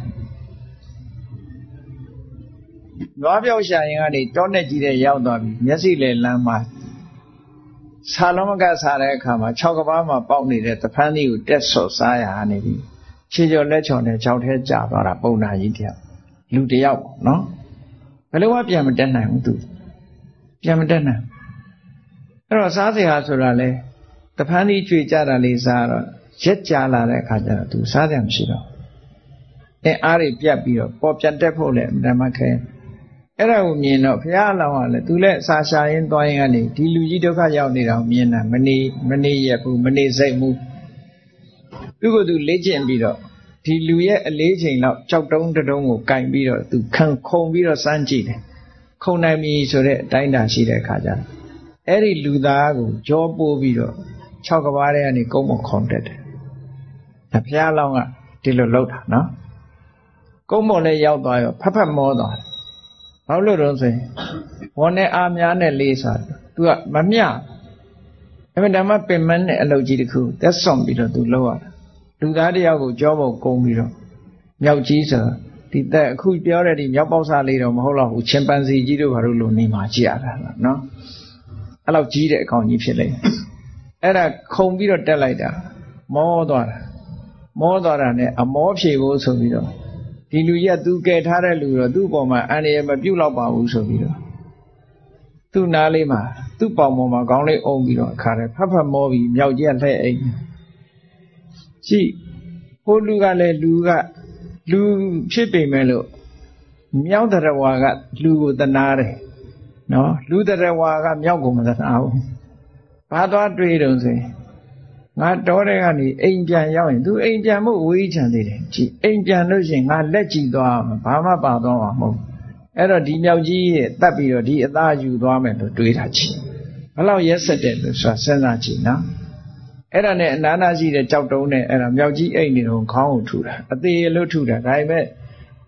နွားပြောက်ရှာရင်ကနေတောနဲ့ကြီးတဲ့ရောက်သွားပြီမျက်စိလေလမ်းမှာဆာလုံးမကစားတဲ့အခါမှာ6ကဘာမှာပေါက်နေတဲ့တဖန်းလေးကိုတက်ဆော့စားရနေပြီခြေကျော်လက်ချော်နဲ့ခြောက်ထဲကျသွားတာပုံနာကြီးတယောက်လူတယောက်နော်ဘယ်လိုမှပြန်မတက်နိုင်ဘူးသူပြန်မတက်နိုင်အဲ့တော့စားစရာဆိုတာလေတဖန်းလေးကြွေကြတာလေးစားတော့ရက်ကြလာတဲ့အခါကျတော့သူစားစရာမရှိတော့အားတွေပြတ်ပြီးတော့ပေါ်ပြန်တက်ဖို့လည်းအမှန်ခဲအဲ့ဒါကိုမြင်တော့ဘုရားအလောင်းကလည်းသူလည်းအစာရှာရင်းသွားရင်ကနေဒီလူကြီးဒုက္ခရောက်နေတာကိုမြင်တာမနေရဘူးမနေစိတ်ဘူးသူကသူလေ့ကျင့်ပြီးတော့ဒီလူရဲ့အလေးချိန်လောက်ကြောက်တုံးတုံးကိုကင်ပြီးတော့သူခုံပြီးတော့စမ်းကြည့်တယ်ခုံနိုင်ပြီဆိုတဲ့အတိုင်းတာရှိတဲ့အခါကျတော့အဲ့ဒီလူသားကိုကြောပိုးပြီးတော့6ကဘာထဲကနေကုန်းမခုံတက်တယ်ဘုရားအလောင်းကဒီလိုလုပ်တာနော်ကုန်းမော်လည်းရောက်သွားရောဖတ်မောသွားတယ်ဘာလို့လဲဆိုရင်ဝန်းနဲ့အားများနဲ့လေးစားသူကမမျှအဲ့ဒါမှပင်မနဲ့အလုပ်ကြီးတစ်ခုသက်ဆောင်ပြီးတော့သူလုပ်ရတာလူသားတယောက်ကိုကြောပေါ်ကုန်းပြီးတော့မြောက်ကြီးဆိုဒီတက်အခုပြောတဲ့ဒီမြောက်ပေါက်စားလေးတော့မဟုတ်တော့ဘူးချင်ပန်စီကြီးတို့ဘာလို့လို့နေမှာကြည့်ရတာနော်အဲ့လောက်ကြီးတဲ့အကောင်ကြီးဖြစ်လိုက်အဲ့ဒါခုံပြီးတော့တက်လိုက်တာမောသွားတာနဲ့အမောဖြေဖို့ဆိုပြီးတော့ဒီလူကြီးကသူကယ်ထားတဲ့လူတော့သူ့ပေါ်မှာအန္တရာယ်မပြုတ်တော့ပါဘူးဆိုပြီးတော့သူ့နားလေးမှာသူ့ပေါင်ပေါ်မှာခေါင်းလေးအုံပြီးတော့အခါတည်းဖတ်မောပြီးမြောက်ကြီးကလှဲ့အိမ်ကြည့်ဟိုလူကလည်းလူဖြစ်ပေမဲ့လို့မြောက်တရဝါကလူကိုတနာတယ်နော်လူတရဝါကမြောက်ကိုမတနာဘူးဘာသွားတွေးတုံးဆိုရင်ငါတော်တဲ့ကနေအိမ်ပြန်ရောက်ရင်သူအိမ်ပြန်ဖို့ဝေးချန်သေးတယ်ကြည့်အိမ်ပြန်လို့ရှိရင်ငါလက်ကြည့်သွားမှာဘာမှပါသွားမှာမဟုတ်အဲ့တော့ဒီမြောက်ကြီးရဲ့တတ်ပြီးတော့ဒီအသားယူသွားမယ်လို့တွေးတာကြည့်ဘယ်လောက်ရက်ဆက်တယ်လို့ဆိုတာစဉ်းစားကြည့်နော်အဲ့ဒါနဲ့အနာနာရှိတဲ့ကြောက်တုံးနဲ့အဲ့ဒါမြောက်ကြီးအိမ်နေတော့ခေါင်းကိုထူတာအသေးလို့ထူတာဒါပေမဲ့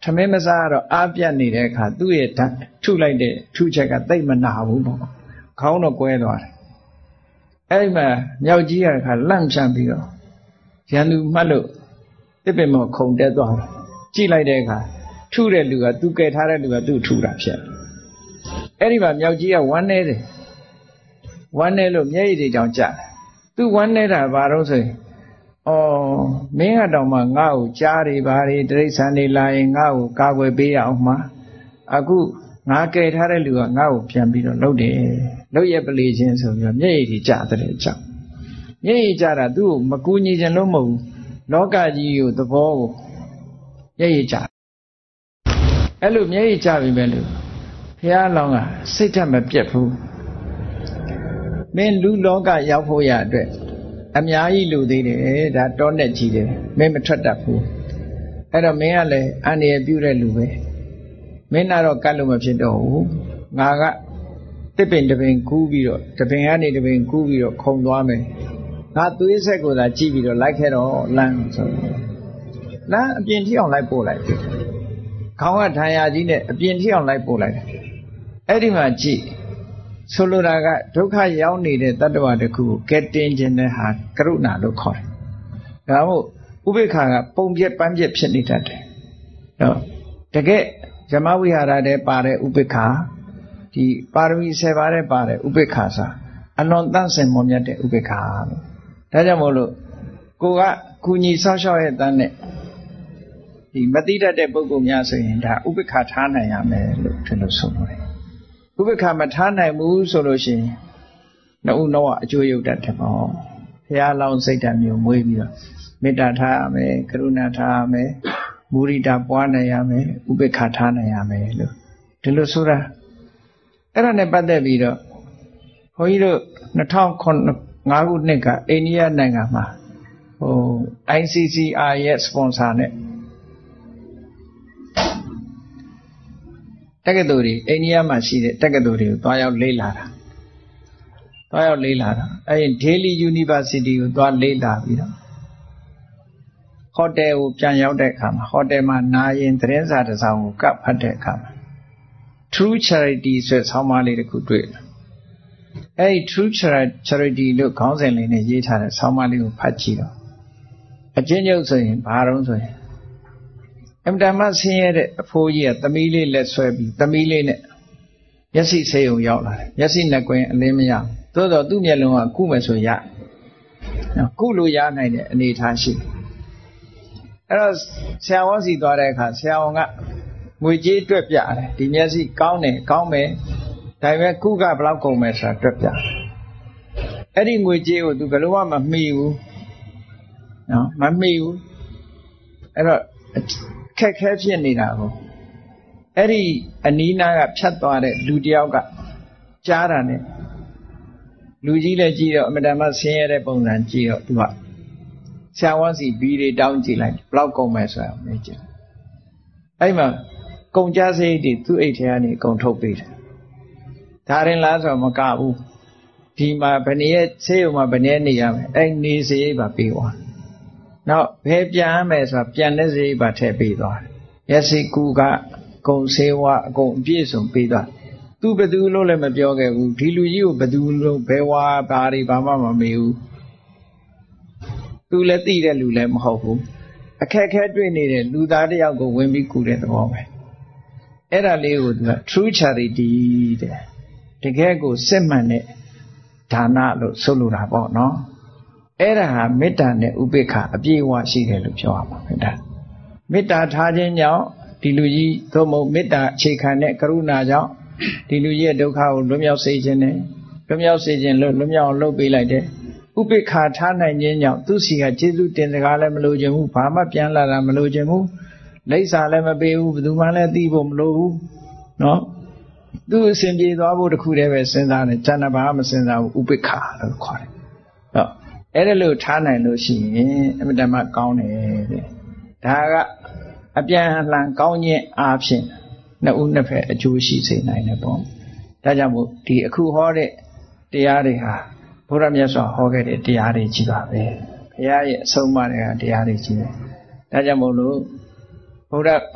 ထမင်းမစားတော့အားပြတ်နေတဲ့အခါသူ့ရဲ့ထုလိုက်တဲ့ထုချက်ကသိမ့်မနာဘူးပေါ့ခေါင်းတော့ကွဲသွားတယ်အဲ့ဒီမှာမြောက်ကြီးရတဲ့အခါလန့်ဖြန့်ပြီးတော့ရန်သူမှတ်လို့တစ်ပင်မော်ခုန်တက်သွားတယ်ကြည့်လိုက်တဲ့အခါထုတဲ့လူကသူ့ကယ်ထားတဲ့လူကသူ့ထုတာဖြစ်အဲ့ဒီမှာမြောက်ကြီးကဝမ်းနေတယ်ဝမ်းနေလို့မျက်ရည်တွေကြောင့်ကြာတယ်သူဝမ်းနေတာဘာလို့ဆိုရင်မင်းကတောင်မှငါ့ကိုကြားတွေဘာတွေတိရစ္ဆာန်တွေလာရင်ငါ့ကိုကာကွယ်ပေးရအောင်မှာအခုငါကယ်ထားတဲ့လူကငါ့ကိုပြန်ပြီးတော့လှုပ်တယ်လှုပ်ရပလေချင်းဆိုပြီးတော့မျက်ရည်တွေကျတဲ့ကြောင့်မျက်ရည်ကျတာသူ့ကိုမကူညီခြင်းလို့မဟုတ်ဘူးလောကကြီးကိုသဘောကိုမျက်ရည်ကျအဲ့လိုမျက်ရည်ကျပြီပဲလို့ဘုရားလောင်းကစိတ်ဓာတ်မပြတ်ဘူးမင်းလူလောကရောက်ဖို့ရအတွက်အများကြီးလူသေးတယ်ဒါတောနဲ့ကြီးတယ်မင်းမထွက်တတ်ဘူးအဲ့တော့မင်းကလည်းအန္တရာယ်ပြုတဲ့လူပဲမင်းတော့ကတ်လို့မဖြစ်တော့ဘူးငါကတစ်ပင်တစ်ပင်ကူးပြီးတော့တစ်ပင်ကနေတစ်ပင်ကူးပြီးတော့ခုံသွားမယ်ငါသွေးဆက်ကိုသာကြည့်ပြီးတော့လိုက်ခဲ့တော့လမ်းဆိုလမ်းအပြင်ထိအောင်လိုက်ပို့လိုက်ပြီခေါင်းကထန်ရကြီးနဲ့အပြင်ထိအောင်လိုက်ပို့လိုက်တယ်အဲ့ဒီမှာကြည့်ဆိုလိုတာကဒုက္ခရောက်နေတဲ့တတ္တဝါတစ်ခုကိုကဲတင်ခြင်းတဲ့ဟာကရုဏာလို့ခေါ်တယ်။ဒါမို့ဥပိ္ပခာကပုံပြက်ပန်းပြက်ဖြစ်နေတတ်တယ်။နော်တကယ်ဇမဝိဟာရတဲ့ပါတဲ့ဥပိ္ပခာဒီပါရမီ10ပါးတဲ့ပါတဲ့ဥပိ္ပခာစာအလွန်တန့်စင်မွန်မြတ်တဲ့ဥပိ္ပခာလို့ဒါကြောင့်မို့လို့ကိုကကုညီဆောက်ရှောက်ရဲ့တန်းနဲ့ဒီမတိတတ်တဲ့ပုဂ္ဂိုလ်များဆိုရင်ဒါဥပိ္ပခာထားနိုင်ရမယ်လို့ထင်လို့ဆိုလို့တယ်ဥပိ္ပခာမထားနိုင်ဘူးဆိုလို့ရှိရင်နှုတ်နှောအကျိုးရုပ်တတ်တယ်ပေါ့ဘုရားလောင်းစိတ်ဓာတ်မျိုးမွေးပြီးတော့မေတ္တာထားရမယ်ကရုဏာထားရမယ်မုရိဒပွားနိုင်ရမယ်ဥပိ္ပခာထားနိုင်ရမယ်လို့ဒီလိုဆိုတာအဲ့ဒါနဲ့ပတ်သက်ပြီးတော့ဘုန်းကြီးတို့2005ခုနှစ်ကအိန္ဒိယနိုင်ငံမှာICCR ရဲ့စပွန်ဆာနဲ့တက္ကသိုလ်တွေအိန္ဒိယမှာရှိတဲ့တက္ကသိုလ်တွေကိုတွားရောက်လေ့လာတာအဲဒီ Delhi University ကိုတွားလေ့လာပြီးတော့ဟိုတယ်ကိုပြန်ရောက်တဲ့အခါမှာဟိုတယ်မှာနာရင်သတင်းစာတစ်စောင်ကိုကပ်ဖတ်တဲ့အခါမှာ True Charity ဆိုတဲ့ဆောင်းပါးလေးတစ်ခုတွေ့တယ်အဲဒီ True Charity လို့ခေါင်းစဉ်လေးနဲ့ရေးထားတဲ့ဆောင်းပါးလေးကိုဖတ်ကြည့်တော့အကျဉ်းချုပ်ဆိုရင်ဘာတော့ဆိုရင်အမတမဆင်းရဲတဲ့အဖိုးကြီးကသမီးလေးလက်ဆွဲပြီးသမီးလေးနဲ့မျက်စိဆေးုံရောက်လာတယ်မျက်စိနဲ့ကွင်းအလင်းမရသို့တော့သူ့မျက်လုံးကကုမယ်ဆိုရကုလို့ရနိုင်တဲ့အနေအထားရှိတယ်အဲ့တော့ဆရာဝန်စီသွားတဲ့အခါဆရာဝန်ကငွေကြေးတွက်ပြတယ်ဒီမျက်စိကောင်းမယ်ဒါပေမဲ့ကုကဘယ်လောက်ကုန်မယ်ဆိုတာတွက်ပြအဲ့ဒီငွေကြေးကိုသူဘယ်လိုမှမမှီဘူးနော်မမှီဘူးအဲ့တော့ခက်ခဲဖြစ်နေတာကိုအဲ့ဒီအနီးနားကဖြတ်သွားတဲ့လူတယောက်ကကြားတာနဲ့လူကြီးလည်းကြည့်တော့အမတန်မှဆင်းရဲတဲ့ပုံစံကြည့်တော့သူကဆရာဝန်စီဘီတွေတောင်းကြည့်လိုက်ဘယ်လောက်ကုန်မယ်ဆိုတာမေးကြည့်အဲ့မှာကုန်ကြစရိတ်တွေသူ့အိတ်ထဲကနေကုန်ထုတ်ပေးတယ်ဒါရင်လားဆိုတော့မကဘူးဒီမှာဘယ်နည်းဆေးရုံမှာဘယ်နည်းနေရမယ်အဲ့နေစရိတ်ပါပေးသွားနောက်ဘယ်ပြန်မယ်ဆိုတာပြန်တဲ့စရိတ်ပါထည့်ပေးသွားတယ်မျက်စိကူကကုံဆေးဝါအကုန်အပြည့်စုံပေးသွားသူဘယ်သူလို့လည်းမပြောခဲ့ဘူးဒီလူကြီးကိုဘယ်သူလို့ဘယ်ဝါဘာတွေဘာမှမမေးဘူးသူလည်းသိတဲ့လူလည်းမဟုတ်ဘူးအခက်ခဲတွေ့နေတဲ့လူသားတယောက်ကိုဝင်ပြီးကူတဲ့သဘောပဲအဲ့ဒါလေးကိုသူက true charity တဲ့တကယ်ကိုစစ်မှန်တဲ့ဒါနလို့ဆိုလိုတာပေါ့နော်အဲ့ဒါဟာမေတ္တာနဲ့ဥပေက္ခအပြည့်အဝရှိတယ်လို့ပြောရမှာပဲဒါမေတ္တာထားခြင်းကြောင့်ဒီလူကြီးသို့မဟုတ်မေတ္တာအခြေခံတဲ့ကရုဏာကြောင့်ဒီလူကြီးရဲ့ဒုက္ခကိုလွတ်မြောက်စေခြင်းနဲ့လွတ်မြောက်စေခြင်းလို့လွတ်မြောက်အောင်လုပ်ပေးလိုက်တယ်ဥပေက္ခထားနိုင်ခြင်းကြောင့်သူစီကကျေးဇူးတင်စကားလည်းမလိုချင်ဘူးဘာမှပြန်လာတာမလိုချင်ဘူးလိပ်စာလည်းမပေးဘူးဘယ်သူမှလည်းသိဖို့မလိုဘူးနော်သူအစဉ်ပြေသွားဖို့တခုတည်းပဲစဉ်းစားတယ်ဉာဏ်ဘာမှမစဉ်းစားဘူးဥပေက္ခလို့ခေါ်တယ်ဟုတ်အဲ့ဒါလို့ထားနိုင်လို့ရှိရင်အမြဲတမ်းကောင်းတယ်တဲ့ဒါကအပြန်အလှန်ကောင်းခြင်းအားဖြင့်နှစ်ဦးနှစ်ဖက်အကျိုးရှိစေနိုင်တယ်ပေါ့ဒါကြောင့်မို့ဒီအခုဟောတဲ့တရားတွေဟာဘုရားမြတ်စွာဟောခဲ့တဲ့တရားတွေကြီးပါပဲဘုရားရဲ့အဆုံးအမတွေကတရားတွေကြီးတယ်ဒါကြောင့်မို့လို့ဘုရား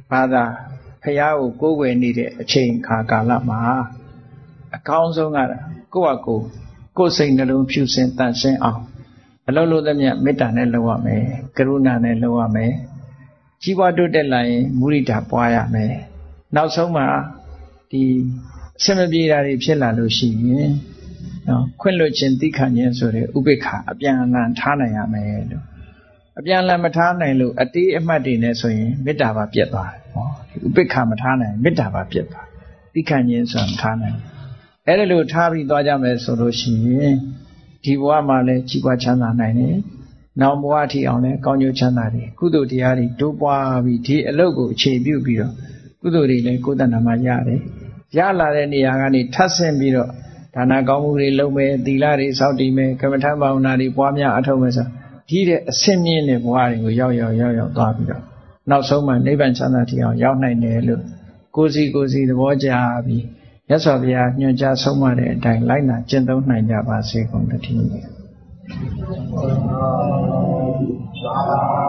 ဘာသာဖရာကိုကိုးကွယ်နေတဲ့အချိန်ခါကာလမှာအကောင်းဆုံးကကိုယ့်ဟာကိုယ်စိတ်နှလုံးဖြူစင်တန်ရှင်းအောင်အလုံးလို့သမျှမေတ္တာနဲ့လုပ်ရမယ်ကရုဏာနဲ့လုပ်ရမယ်ကြီးပွားတိုးတက်လာရင်မုဒိတာပွားရမယ်နောက်ဆုံးမှာဒီအစမပြေတာတွေဖြစ်လာလို့ရှိရင်နော်ခွင့်လွှတ်ခြင်းသိခံခြင်းဆိုတဲ့ဥပိ္ပခာအပြန်အလှန်ထားနိုင်ရမယ်လို့အပြန်အလှန်မထားနိုင်လို့အတေးအမှတ်တွေနဲ့ဆိုရင်မေတ္တာပါပြတ်သွားတယ်ဟောဒီဥပိ္ပခာမထားနိုင်မေတ္တာပါပြတ်သွားသိခံခြင်းဆိုတာမထားနိုင်အဲ့ဒါလို့ထားပြီးသွားကြမယ်ဆိုလို့ရှိရင်ဒီဘဝမှာလည်းကြီးပွားချမ်းသာနိုင်တယ်နောက်ဘဝအထိအောင်လည်းကောင်းကျိုးချမ်းသာတယ်ကုသိုလ်တရားတွေတိုးပွားပြီးဒီအလုပ်ကိုအခြေပြုပြီးတော့ကုသိုလ်တွေလည်းကိုယ်တဏ္ဍာမှာရတယ်ရလာတဲ့နေရာကနေထပ်ဆင့်ပြီးတော့ဒါနကောင်းမှုတွေလုပ်မယ်သီလတွေစောင့်တည်မယ်ကမ္မထဘာဝနာတွေပွားများအထောက်မယ်ဆိုဒီတဲ့အဆင့်မြင့်တဲ့ဘဝတွေကိုရောက်သွားပြီးတော့နောက်ဆုံးမှနိဗ္ဗာန်ချမ်းသာတိအောင်ရောက်နိုင်တယ်လို့ကိုယ်စီသဘောကျပြီးမြတ်စွာဘုရားညွှန်ကြားဆုံးမတဲ့အတိုင်းလိုက်နာကျင့်သုံးနိုင်ကြပါစေကုန်သတည်း